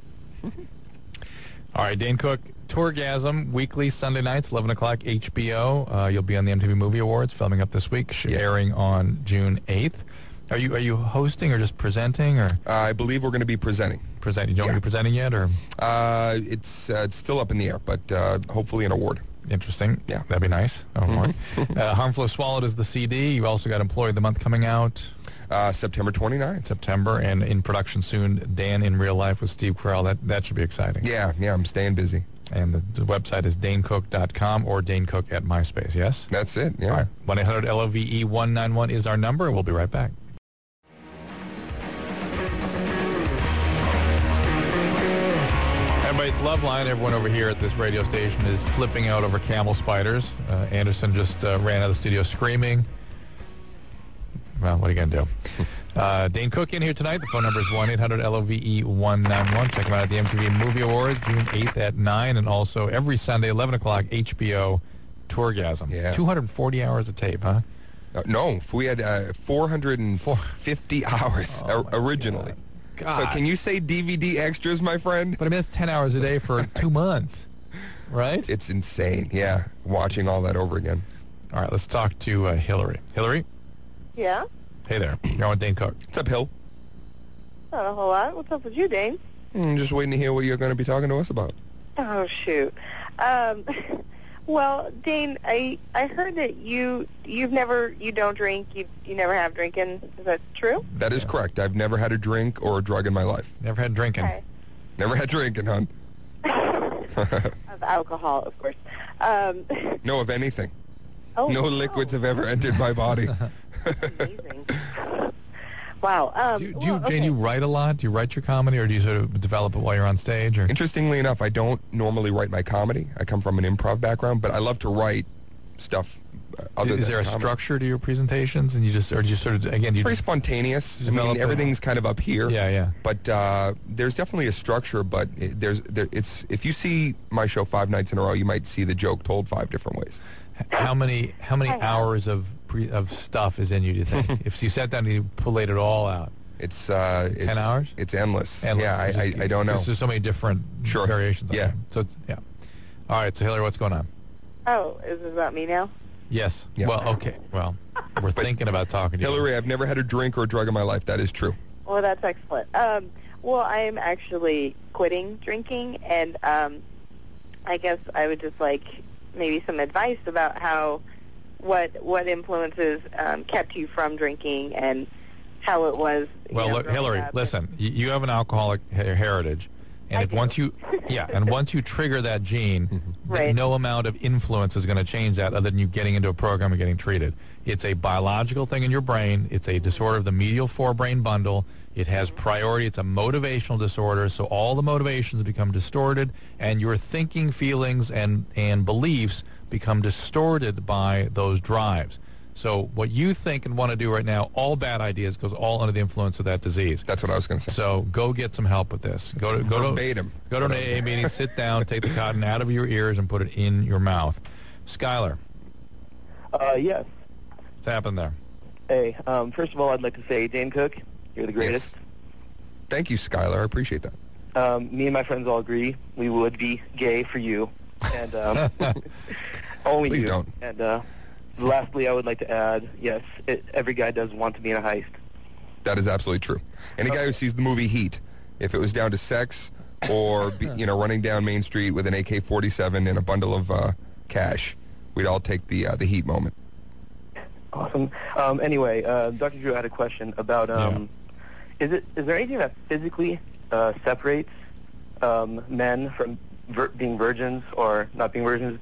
All right, Dane Cook, Tourgasm, weekly Sunday nights, 11 o'clock, HBO. You'll be on the MTV Movie Awards, filming up this week, airing on June 8th. Are you hosting or just presenting? Or I believe we're going to be presenting. Presenting. You don't want to be presenting yet? Or It's still up in the air, but hopefully an award. Interesting. Yeah, that'd be nice. Harmful if Swallowed is the CD. You also got Employee of the Month coming out. September 29th. September, and in production soon, Dan in Real Life with Steve Carell. That should be exciting. Yeah, I'm staying busy. And the website is danecook.com or danecook at MySpace, yes? That's it, yeah. All right. 1-800-LOVE-191 is our number, and we'll be right back. Everybody's love line. Everyone over here at this radio station is flipping out over camel spiders. Anderson just ran out of the studio screaming. Well, what are you going to do? Dane Cook in here tonight. The phone number is 1-800-LOVE-191. Check him out at the MTV Movie Awards, June 8th at 9, and also every Sunday, 11 o'clock, HBO Tourgasm. Yeah. 240 hours of tape, huh? No, we had 450 hours originally. God. So can you say DVD extras, my friend? But I mean, it's 10 hours a day for 2 months, right? It's insane, yeah, watching all that over again. All right, let's talk to Hillary. Hillary? Yeah? Hey there. You're on with Dane Cook. What's up, Hill? Not a whole lot. What's up with you, Dane? Just waiting to hear what you're going to be talking to us about. Oh, shoot. Well, Dane, I heard that you don't drink, you never have drinking. Is that true? That is correct. I've never had a drink or a drug in my life. Never had drinking. Okay. Never had drinking, hon. Of alcohol, of course. No, of anything. Oh, no liquids have ever entered my body. Amazing. Wow. Jane, you write a lot? Do you write your comedy, or do you sort of develop it while you're on stage? Or? Interestingly enough, I don't normally write my comedy. I come from an improv background, but I love to write stuff. Is there a structure to your presentations, and you just, or do you sort of, again, very spontaneous? I mean, everything's kind of up here. Yeah. But there's definitely a structure. But it's if you see my show 5 nights in a row, you might see the joke told 5 different ways. How many hours of stuff is in you, do you think? If you sat down and you pulled it all out. It's 10 hours? It's endless. Endless. Yeah, I don't know. There's so many different variations. Yeah. So yeah. All right. So Hillary, what's going on? Oh, is this about me now? Yes. Yeah. Well, okay. Well, we're thinking about talking to you. Hillary, I've never had a drink or a drug in my life. That is true. Well, that's excellent. Well, I am actually quitting drinking, and I guess I would just like maybe some advice about what influences kept you from drinking and how it was. Well, look, Hillary, listen. You have an alcoholic heritage, and once you trigger that gene, right, no amount of influence is going to change that, other than you getting into a program and getting treated. It's a biological thing in your brain. It's a disorder of the medial forebrain bundle. It has priority. It's a motivational disorder, so all the motivations become distorted, and your thinking, feelings, and beliefs become distorted by those drives. So what you think and want to do right now, all bad ideas, goes all under the influence of that disease. That's what I was going to say. So go get some help with this. Go to an AA meeting, sit down, take the cotton out of your ears, and put it in your mouth. Skylar. Yes. What's happened there? Hey, first of all, I'd like to say, Dane Cook, you're the greatest. Yes. Thank you, Skylar. I appreciate that. Me and my friends all agree we would be gay for you, and only Please you. Don't. And lastly, I would like to add, yes, every guy does want to be in a heist. That is absolutely true. Any guy who sees the movie Heat, if it was down to sex or running down Main Street with an AK-47 and a bundle of cash, we'd all take the Heat moment. Awesome. Anyway, Dr. Drew, I had a question about is there anything that physically separates men from being virgins or not being virgins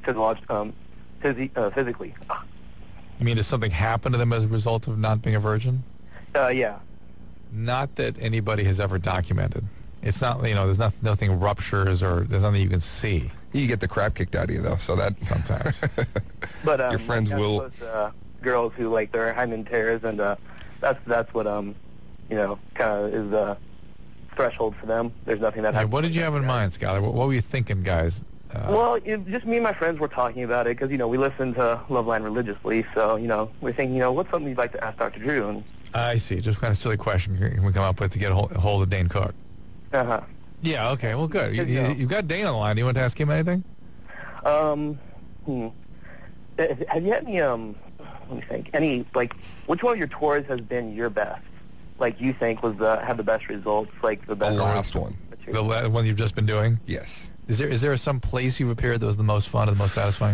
physically? You mean does something happen to them as a result of not being a virgin? Yeah. Not that anybody has ever documented. It's not, there's nothing ruptures or there's nothing you can see. You get the crap kicked out of you, though, so that sometimes. But your friends will. Girls who like their hymen tears, and that's what kind of is the threshold for them. There's nothing that happens. What did you have in mind, Skylar? What were you thinking, guys? Well, just me and my friends were talking about it because, we listen to Loveline religiously. So, we're thinking, what's something you'd like to ask Dr. Drew? And, I see. Just kind of silly question can we come up with to get a hold of Dane Cook? uh-huh. Yeah, okay. Well, good. You've got Dane on the line. Do you want to ask him anything? Have you had any, let me think, which one of your tours has been your best? Like, you think had the best results, like the best? The last one. The one you've just been doing? Yes. Is there some place you've appeared that was the most fun or the most satisfying?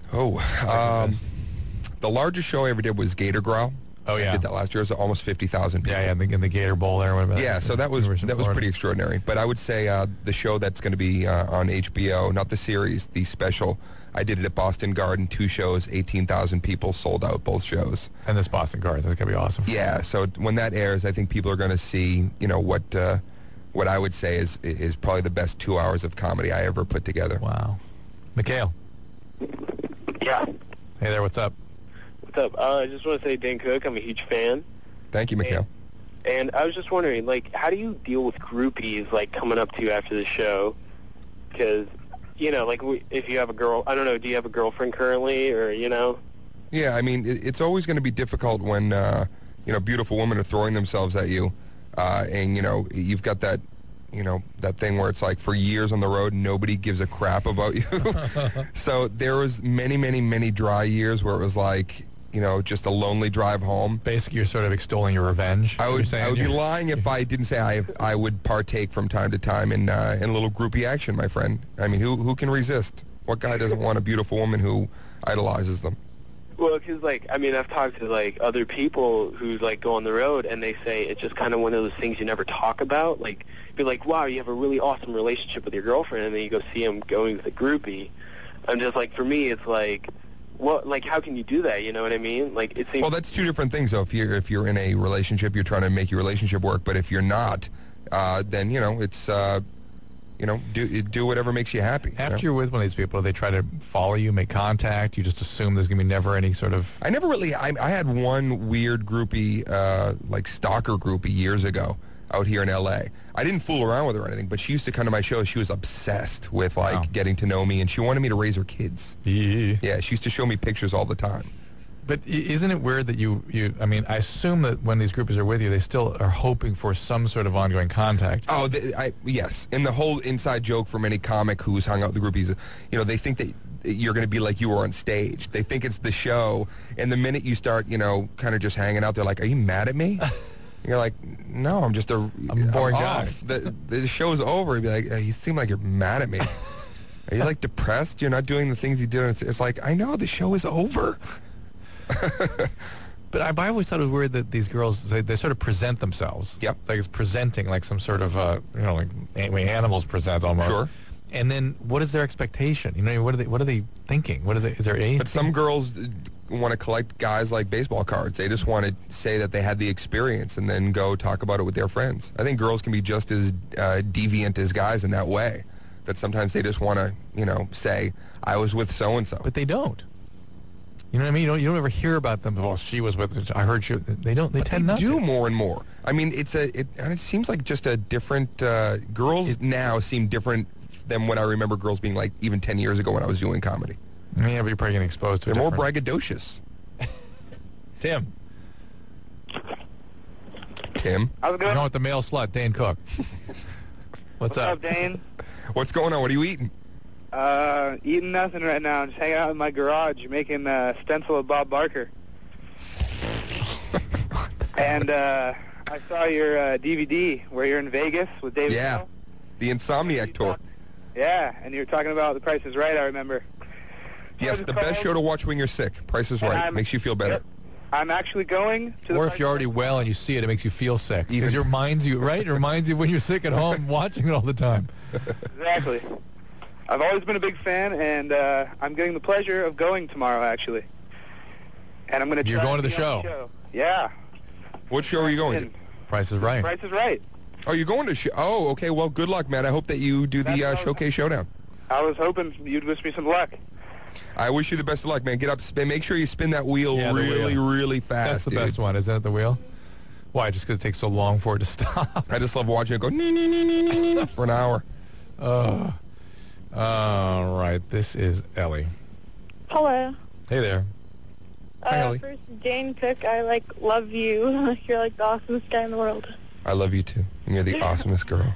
The largest show I ever did was Gator Growl. Oh, yeah. I did that last year. It was almost 50,000 people. Yeah, in the Gator Bowl there. Yeah, so that was pretty extraordinary. But I would say the show that's going to be on HBO, not the series, the special, I did it at Boston Garden, 2 shows, 18,000 people, sold out both shows. And this Boston Garden, that's going to be awesome. Yeah, so when that airs, I think people are going to see, what I would say is probably the best 2 hours of comedy I ever put together. Wow. Mikhail. Yeah. Hey there, what's up? What's up? I just want to say, Dane Cook, I'm a huge fan. Thank you, Mikhail. And I was just wondering, how do you deal with groupies, coming up to you after the show? Because, if you have a girl, I don't know, do you have a girlfriend currently, or, Yeah, I mean, it's always going to be difficult when, beautiful women are throwing themselves at you, and, you've got that, that thing where it's like for years on the road, nobody gives a crap about you. So there was many, many, many dry years where it was like, just a lonely drive home. Basically, you're sort of extolling your revenge. I would be lying if I didn't say I would partake from time to time in a little groupie action, my friend. I mean, who can resist? What guy doesn't want a beautiful woman who idolizes them? Well, because, I've talked to, other people who, go on the road, and they say it's just kind of one of those things you never talk about. Be like, wow, you have a really awesome relationship with your girlfriend, and then you go see him going with a groupie. I'm just, for me, it's how can you do that? You know what I mean? It seems. Well, that's two different things, though. If you're in a relationship, you're trying to make your relationship work. But if you're not, then it's do whatever makes you happy. After you're with one of these people, they try to follow you, make contact. You just assume there's gonna be never any sort of. I never really. I had one weird groupie, stalker groupie years ago out here in L.A. I didn't fool around with her or anything, but she used to come to my shows. She was obsessed with getting to know me, and she wanted me to raise her kids. Yeah, she used to show me pictures all the time. But isn't it weird that I assume that when these groupies are with you, they still are hoping for some sort of ongoing contact. Oh, yes. And the whole inside joke from any comic who's hung out with the groupies, they think that you're going to be like you were on stage. They think it's the show, and the minute you start, kind of just hanging out, they're like, are you mad at me? You're like, no, I'm just I'm a boring guy. The show's over. You'd be like, you seem like you're mad at me. Are you depressed? You're not doing the things you do. It's like, I know, the show is over. But I always thought it was weird that these girls, they sort of present themselves. Yep. It's presenting like some sort of, like way animals present almost. Sure. And then what is their expectation? What are they thinking? Is there anything? But some girls want to collect guys like baseball cards. They just want to say that they had the experience and then go talk about it with their friends. I think girls can be just as deviant as guys in that way. That sometimes they just want to, say, I was with so-and-so. But they don't. You know what I mean? You don't ever hear about them. Well, she was with. I heard she. They don't. They tend not to. They do more and more. I mean, it seems like just a different. Girls now seem different than what I remember girls being like even 10 years ago when I was doing comedy. Yeah, but you're probably getting exposed to. They're more braggadocious. Tim. How's it going? With the male slut, Dane Cook. What's up, Dane? What's going on? What are you eating? Eating nothing right now. I'm just hanging out in my garage making a stencil of Bob Barker. And I saw your DVD where you're in Vegas with David. Yeah, Hill. the Insomniac tour. Yeah, and you were talking about The Price is Right, I remember. Yes, the best show to watch when you're sick. Price is Right. Makes you feel better. Yep. I'm actually going to the Or if you're already well and you see it, it makes you feel sick. Because it reminds you, right? It reminds you when you're sick at home watching it all the time. Exactly. I've always been a big fan, and I'm getting the pleasure of going tomorrow, actually. And I'm going to. You're going to the show? Yeah. What show are you going to? Price is Right. Price is Right. Oh, you're going to Oh, okay. Well, good luck, man. I hope that you do the Showcase Showdown. I was hoping you'd wish me some luck. I wish you the best of luck, man. Get up, spin. Make sure you spin that wheel really fast. That's the best one, isn't it, the wheel? Why, just because it takes so long for it to stop? I just love watching it go for an hour. All right, this is Ellie. Hello. Hey there. Hi, Ellie. First, Dane Cook, I, love you. You're, the awesomest guy in the world. I love you, too. And you're the awesomest girl.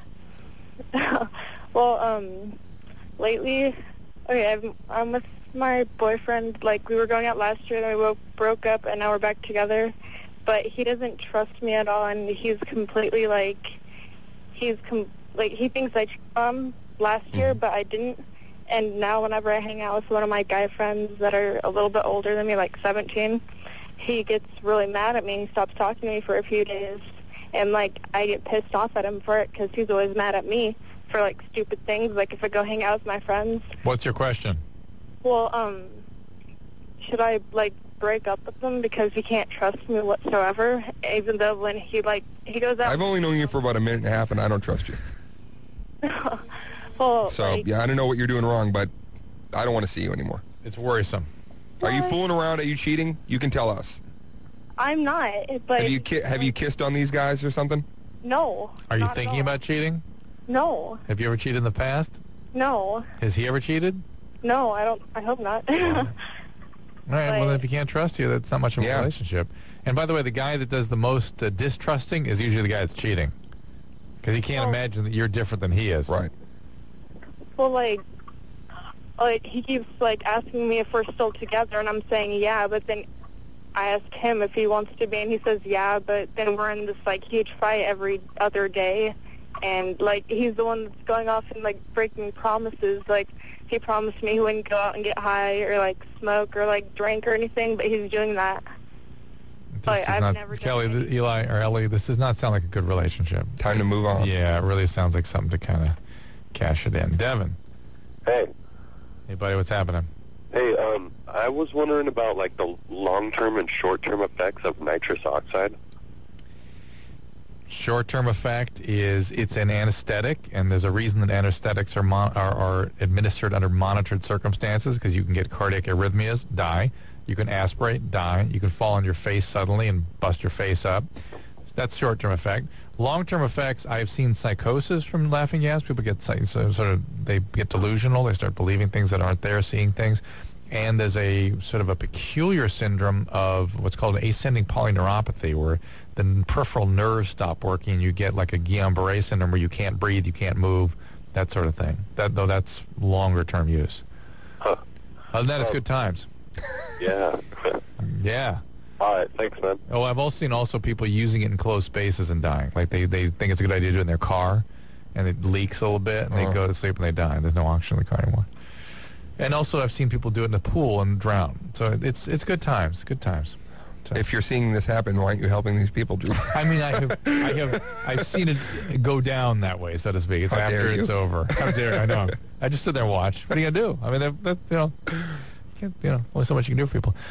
Well, lately, I'm with my boyfriend. We were going out last year, then we broke up, and now we're back together. But he doesn't trust me at all, and he's completely, he thinks I cheated last year, but I didn't. And now whenever I hang out with one of my guy friends that are a little bit older than me, 17, he gets really mad at me and stops talking to me for a few days. And, I get pissed off at him for it because he's always mad at me for, stupid things. If I go hang out with my friends. What's your question? Well, should I, break up with him because he can't trust me whatsoever, even though when he goes out... I've only known you for about a minute and a half, and I don't trust you. Well, so, I don't know what you're doing wrong, but I don't want to see you anymore. It's worrisome. Are you fooling around? Are you cheating? You can tell us. I'm not, but... Have you kissed on these guys or something? No. Are you thinking about cheating? No. Have you ever cheated in the past? No. Has he ever cheated? No, I don't. I hope not. All right, well, if he can't trust you, that's not much of a relationship. And by the way, the guy that does the most distrusting is usually the guy that's cheating. Because he can't imagine that you're different than he is. Right. Well, he keeps, asking me if we're still together, and I'm saying yeah, but then I ask him if he wants to be, and he says yeah, but then we're in this, huge fight every other day. And, he's the one that's going off and, breaking promises. He promised me he wouldn't go out and get high or, smoke or, drink or anything, but he's doing that. I've never done Kelly, Eli, or Ellie, this does not sound like a good relationship. Time to move on. Yeah, it really sounds like something to kind of cash it in. Devin. Hey. Hey, buddy, what's happening? Hey, I was wondering about, the long-term and short-term effects of nitrous oxide. Short-term effect is it's an anesthetic, and there's a reason that anesthetics are administered under monitored circumstances, because you can get cardiac arrhythmias, die. You can aspirate, die. You can fall on your face suddenly and bust your face up. That's short-term effect. Long-term effects, I've seen psychosis from laughing gas. People get they get delusional. They start believing things that aren't there, seeing things. And there's a sort of a peculiar syndrome of what's called an ascending polyneuropathy, where the peripheral nerves stop working. You get like a Guillain-Barré syndrome where you can't breathe, you can't move, that sort of thing. Though that's longer-term use. Huh. Other than that, it's good times. Yeah. Yeah. All right, thanks, man. Oh, I've also seen people using it in closed spaces and dying. They think it's a good idea to do it in their car, and it leaks a little bit, and they go to sleep and they die. There's no oxygen in the car anymore. And also, I've seen people do it in the pool and drown. So it's good times. Good times. So. If you're seeing this happen, why aren't you helping these people, Drew? I mean, I've seen it go down that way, so to speak. It's after it's over. How dare I know? I just sit there and watch. What are you gonna do? I mean, only so much you can do for people.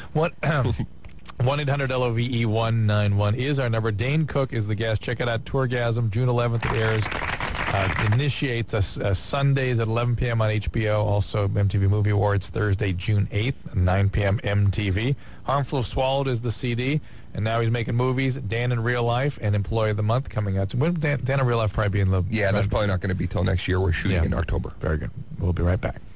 1-800-LOVE-191 is our number. Dane Cook is the guest. Check it out. Tourgasm, June 11th. It airs. Initiates Sundays at 11 p.m. on HBO. Also, MTV Movie Awards Thursday, June 8th, 9 p.m. MTV. Harmful Swallowed is the CD. And now he's making movies. Dan in Real Life and Employee of the Month coming out. When Dan in Real Life probably be in the... Yeah, that's probably not going to be till next year. We're shooting in October. Very good. We'll be right back.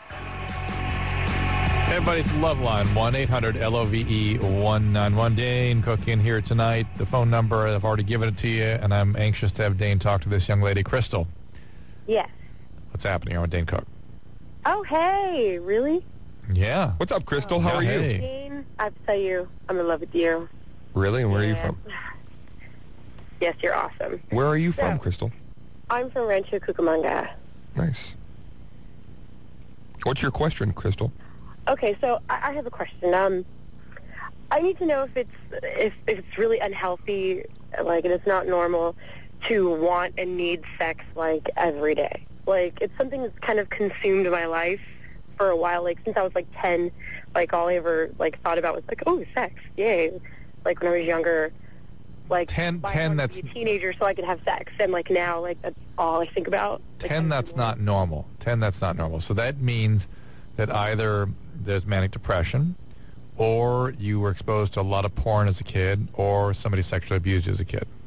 Everybody's Loveline, 1-800-LOVE-191. Dane Cook in here tonight. The phone number, I've already given it to you, and I'm anxious to have Dane talk to this young lady, Crystal. Yes. What's happening here with Dane Cook? Oh, hey, really? Yeah. What's up, Crystal? How are you? Dane, I have to tell you, I'm in love with you. Really? And where are you from? Yes, you're awesome. Where are you from, Crystal? I'm from Rancho Cucamonga. Nice. What's your question, Crystal? Okay, so I have a question. I need to know if it's really unhealthy, and it's not normal to want and need sex every day. It's something that's kind of consumed my life for a while. Since I was 10, all I ever thought about was oh, sex, yay. When I was younger, 10 that's be a teenager so I could have sex, and now that's all I think about. 10 that's not normal. 10 that's not normal. So that means that either there's manic depression, or you were exposed to a lot of porn as a kid, or somebody sexually abused you as a kid.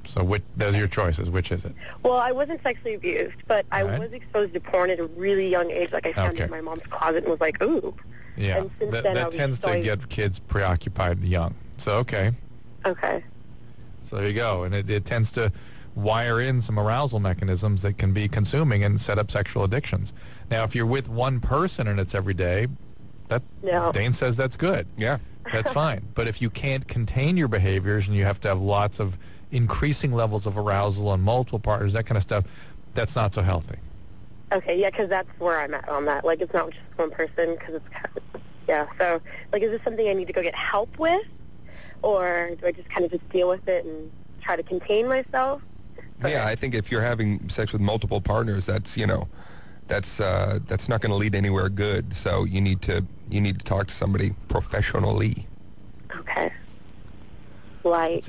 So those are your choices. Which is it? Well, I wasn't sexually abused, but I was exposed to porn at a really young age. Like, I found it in my mom's closet and was like, ooh. Yeah, And since then, I that was tends to going- get kids preoccupied young. So, okay. Okay. So there you go. And it tends to wire in some arousal mechanisms that can be consuming and set up sexual addictions. Now, if you're with one person and it's every day, Dane says that's good. Yeah. That's fine. But if you can't contain your behaviors and you have to have lots of increasing levels of arousal on multiple partners, that kind of stuff, that's not so healthy. Okay, yeah, because that's where I'm at on that. Like, it's not just one person, because it's kind of, yeah. So, like, is this something I need to go get help with? Or do I just kind of just deal with it and try to contain myself? Yeah, I think if you're having sex with multiple partners, that's that's not going to lead anywhere good. So you need to talk to somebody professionally. Okay. Like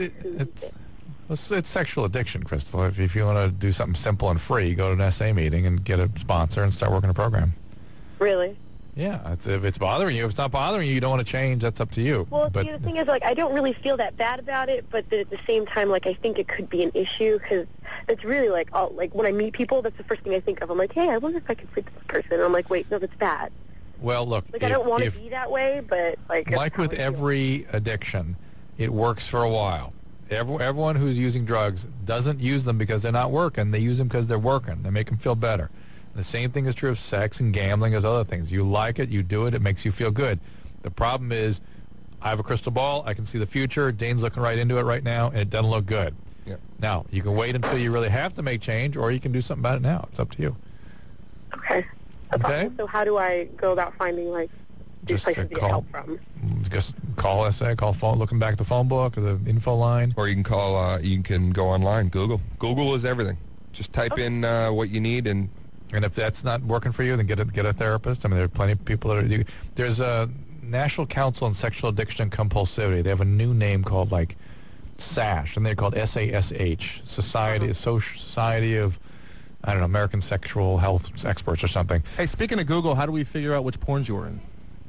It's sexual addiction, Crystal. If you want to do something simple and free, go to an SA meeting and get a sponsor and start working a program. Really? Yeah, if it's bothering you, if it's not bothering you, you don't want to change, that's up to you. Well, But see, the thing is, like, I don't really feel that bad about it, but at the same time, like, I think it could be an issue, because it's really, like, when I meet people, that's the first thing I think of. I'm like, hey, I wonder if I could sleep with this person. And I'm like, wait, no, that's bad. Well, look, Like, I don't want to be that way, but, like... Like with every addiction, it works for a while. Everyone who's using drugs doesn't use them because they're not working. They use them because they're working. They make them feel better. The same thing is true of sex and gambling as other things. You like it, you do it, it makes you feel good. The problem is, I have a crystal ball, I can see the future, Dane's looking right into it right now, and it doesn't look good. Yeah. Now, you can wait until you really have to make change, or you can do something about it now. It's up to you. Okay. Okay? So how do I go about finding, like, these Just places to get help from? Just call SA, call phone, looking back at the phone book or the info line. Or you can call, you can go online, Google. Google is everything. Just type in what you need and if that's not working for you, then get a therapist. I mean, there are plenty of people that are. There's a National Council on Sexual Addiction and Compulsivity. They have a new name called like SASH, and they're called SASH, Society of, I don't know, American Sexual Health Experts or something. Hey, speaking of Google, how do we figure out which porns you were in?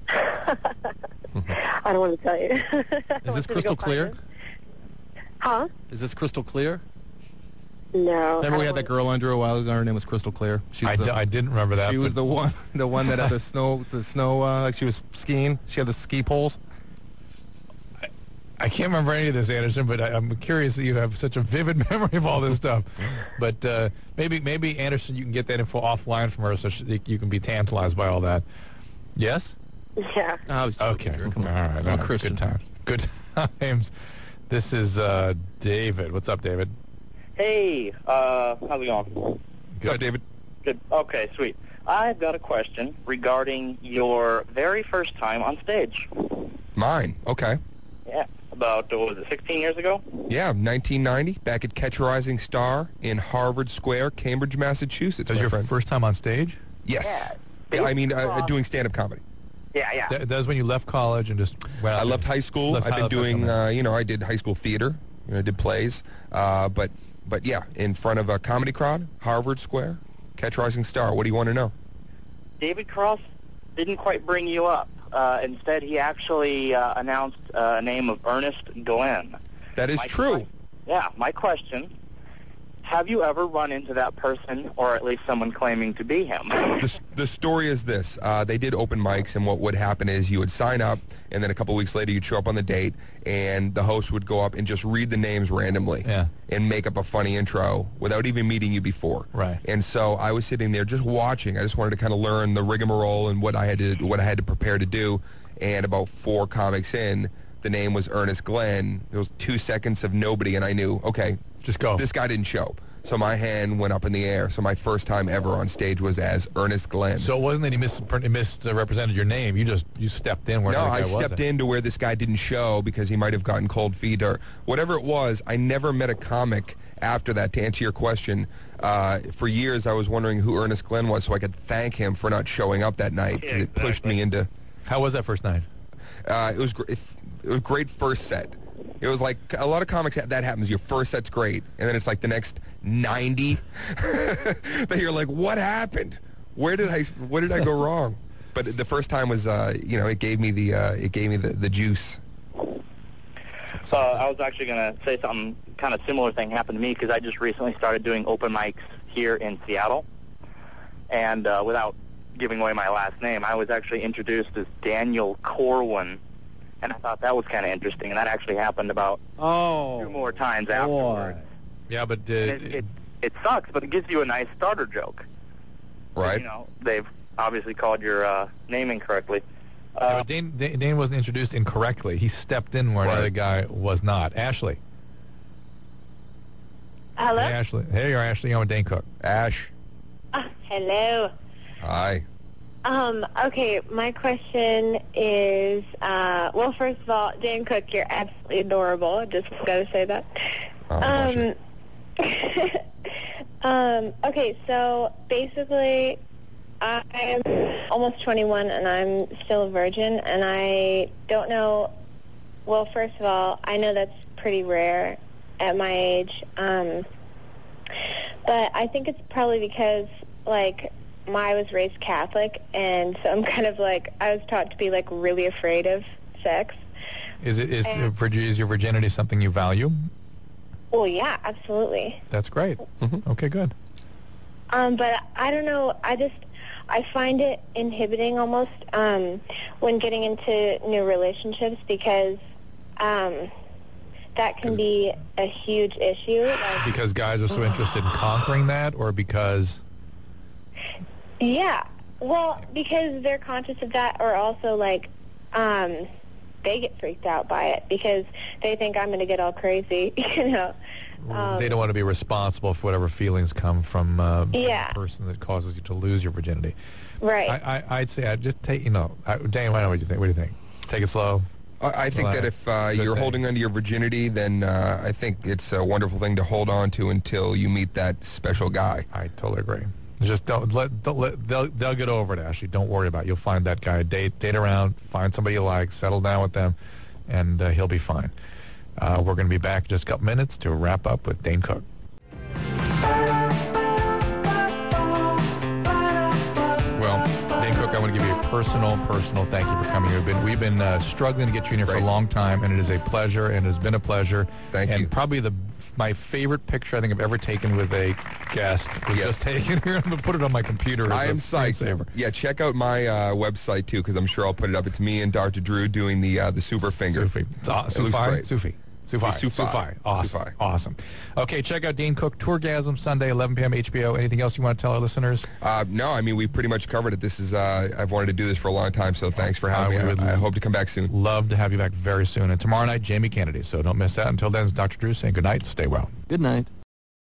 I don't want to tell you. Is this crystal clear? Huh? Is this crystal clear? No. Remember we had that girl under a while ago. Her name was Crystal Clear. She was I didn't remember that. She was the one that had the snow, like she was skiing. She had the ski poles. I can't remember any of this, Anderson, but I'm curious that you have such a vivid memory of all this stuff. But maybe Anderson, you can get that info offline from her so you can be tantalized by all that. Yes? Yeah. I was okay. All right. I'm a Christian. Good times. Good times. This is David. What's up, David? Hey, how's it going? What's up, David? Good. Okay, sweet. I've got a question regarding your very first time on stage. Mine. Okay. Yeah. About, what was it, 16 years ago? Yeah, 1990, back at Catch a Rising Star in Harvard Square, Cambridge, Massachusetts. That was your first time on stage? Yes. Yeah, I mean, doing stand-up comedy. Yeah. That was when you left college and just went out. I left high school. I've been doing, I did high school theater. I did plays. But yeah, in front of a comedy crowd, Harvard Square, Catch a Rising Star. What do you want to know? David Cross didn't quite bring you up. Instead, he actually announced a name of Ernest Glenn. That is true. My question, have you ever run into that person, or at least someone claiming to be him? The story is this. They did open mics, and what would happen is you would sign up, and then a couple weeks later you'd show up on the date, and the host would go up and just read the names randomly and make up a funny intro without even meeting you before. Right. And so I was sitting there just watching. I just wanted to kind of learn the rigmarole and what I had to prepare to do. And about 4 comics in, the name was Ernest Glenn. There was 2 seconds of nobody, and I knew, okay, just go. This guy didn't show. So my hand went up in the air. So my first time ever on stage was as Ernest Glenn. So it wasn't that he misrepresented your name. You stepped in where the guy wasn't. No, I stepped into where this guy didn't show because he might have gotten cold feet or whatever it was. I never met a comic after that, to answer your question. For years, I was wondering who Ernest Glenn was so I could thank him for not showing up that night because it pushed me into... How was that first night? It was a great first set. It was like a lot of comics that happens. Your first set's great, and then it's like the next 90 that you're like, what happened? Where did I go wrong? But the first time was, it gave me the juice. I was actually going to say something kind of similar thing happened to me because I just recently started doing open mics here in Seattle. And without giving away my last name, I was actually introduced as Daniel Corwin. And I thought that was kind of interesting. And that actually happened about 2 more times afterwards. Yeah, but it sucks, but it gives you a nice starter joke. Right. You know, they've obviously called your name incorrectly. Yeah, but Dane wasn't introduced incorrectly. He stepped in where another guy was not. Ashley. Hello? Hey, Ashley. Hey, you're Ashley. I'm with Dane Cook. Ash. Hello. Hi. Okay, my question is, well, first of all, Dan Cook, you're absolutely adorable. I just got to say that. Okay, so basically, I'm almost 21 and I'm still a virgin, and I don't know, well, first of all, I know that's pretty rare at my age, but I think it's probably because, like, I was raised Catholic, and so I'm kind of like, I was taught to be, like, really afraid of sex. Is your virginity something you value? Well, yeah, absolutely. That's great. Mm-hmm. Okay, good. But I don't know, I find it inhibiting almost when getting into new relationships because that can be a huge issue. Like, because guys are so interested in conquering that, or because... Yeah, well, because they're conscious of that, or also, like, they get freaked out by it because they think I'm going to get all crazy, you know. They don't want to be responsible for whatever feelings come from yeah. the person that causes you to lose your virginity. Right. I'd say I'd just take, Dane, what do you think? What do you think? Take it slow? I think that if you're holding onto your virginity, then I think it's a wonderful thing to hold on to until you meet that special guy. I totally agree. Just don't let they'll get over it, Ashley. Don't worry about it. You'll find that guy. Date around, find somebody you like, settle down with them, and he'll be fine. We're going to be back in just a couple minutes to wrap up with Dane Cook. Well, Dane Cook, I want to give you a personal thank you for coming. We've been struggling to get you in here for a long time, and it is a pleasure, and it has been a pleasure. Thank you. And probably my favorite picture I think I've ever taken with a guest was just taken here. I'm going to put it on my computer. I am psyched. Yeah, check out my website, too, because I'm sure I'll put it up. It's me and Dr. Drew doing the super finger. Sufi. Awesome. Okay, check out Dane Cook, Tourgasm, Sunday, 11 p.m. HBO. Anything else you want to tell our listeners? No, I mean, we pretty much covered it. This is, I've wanted to do this for a long time, so thanks for having me. I hope to come back soon. Love to have you back very soon. And tomorrow night, Jamie Kennedy, so don't miss that. Until then, it's Dr. Drew saying good night. Stay well. Good night.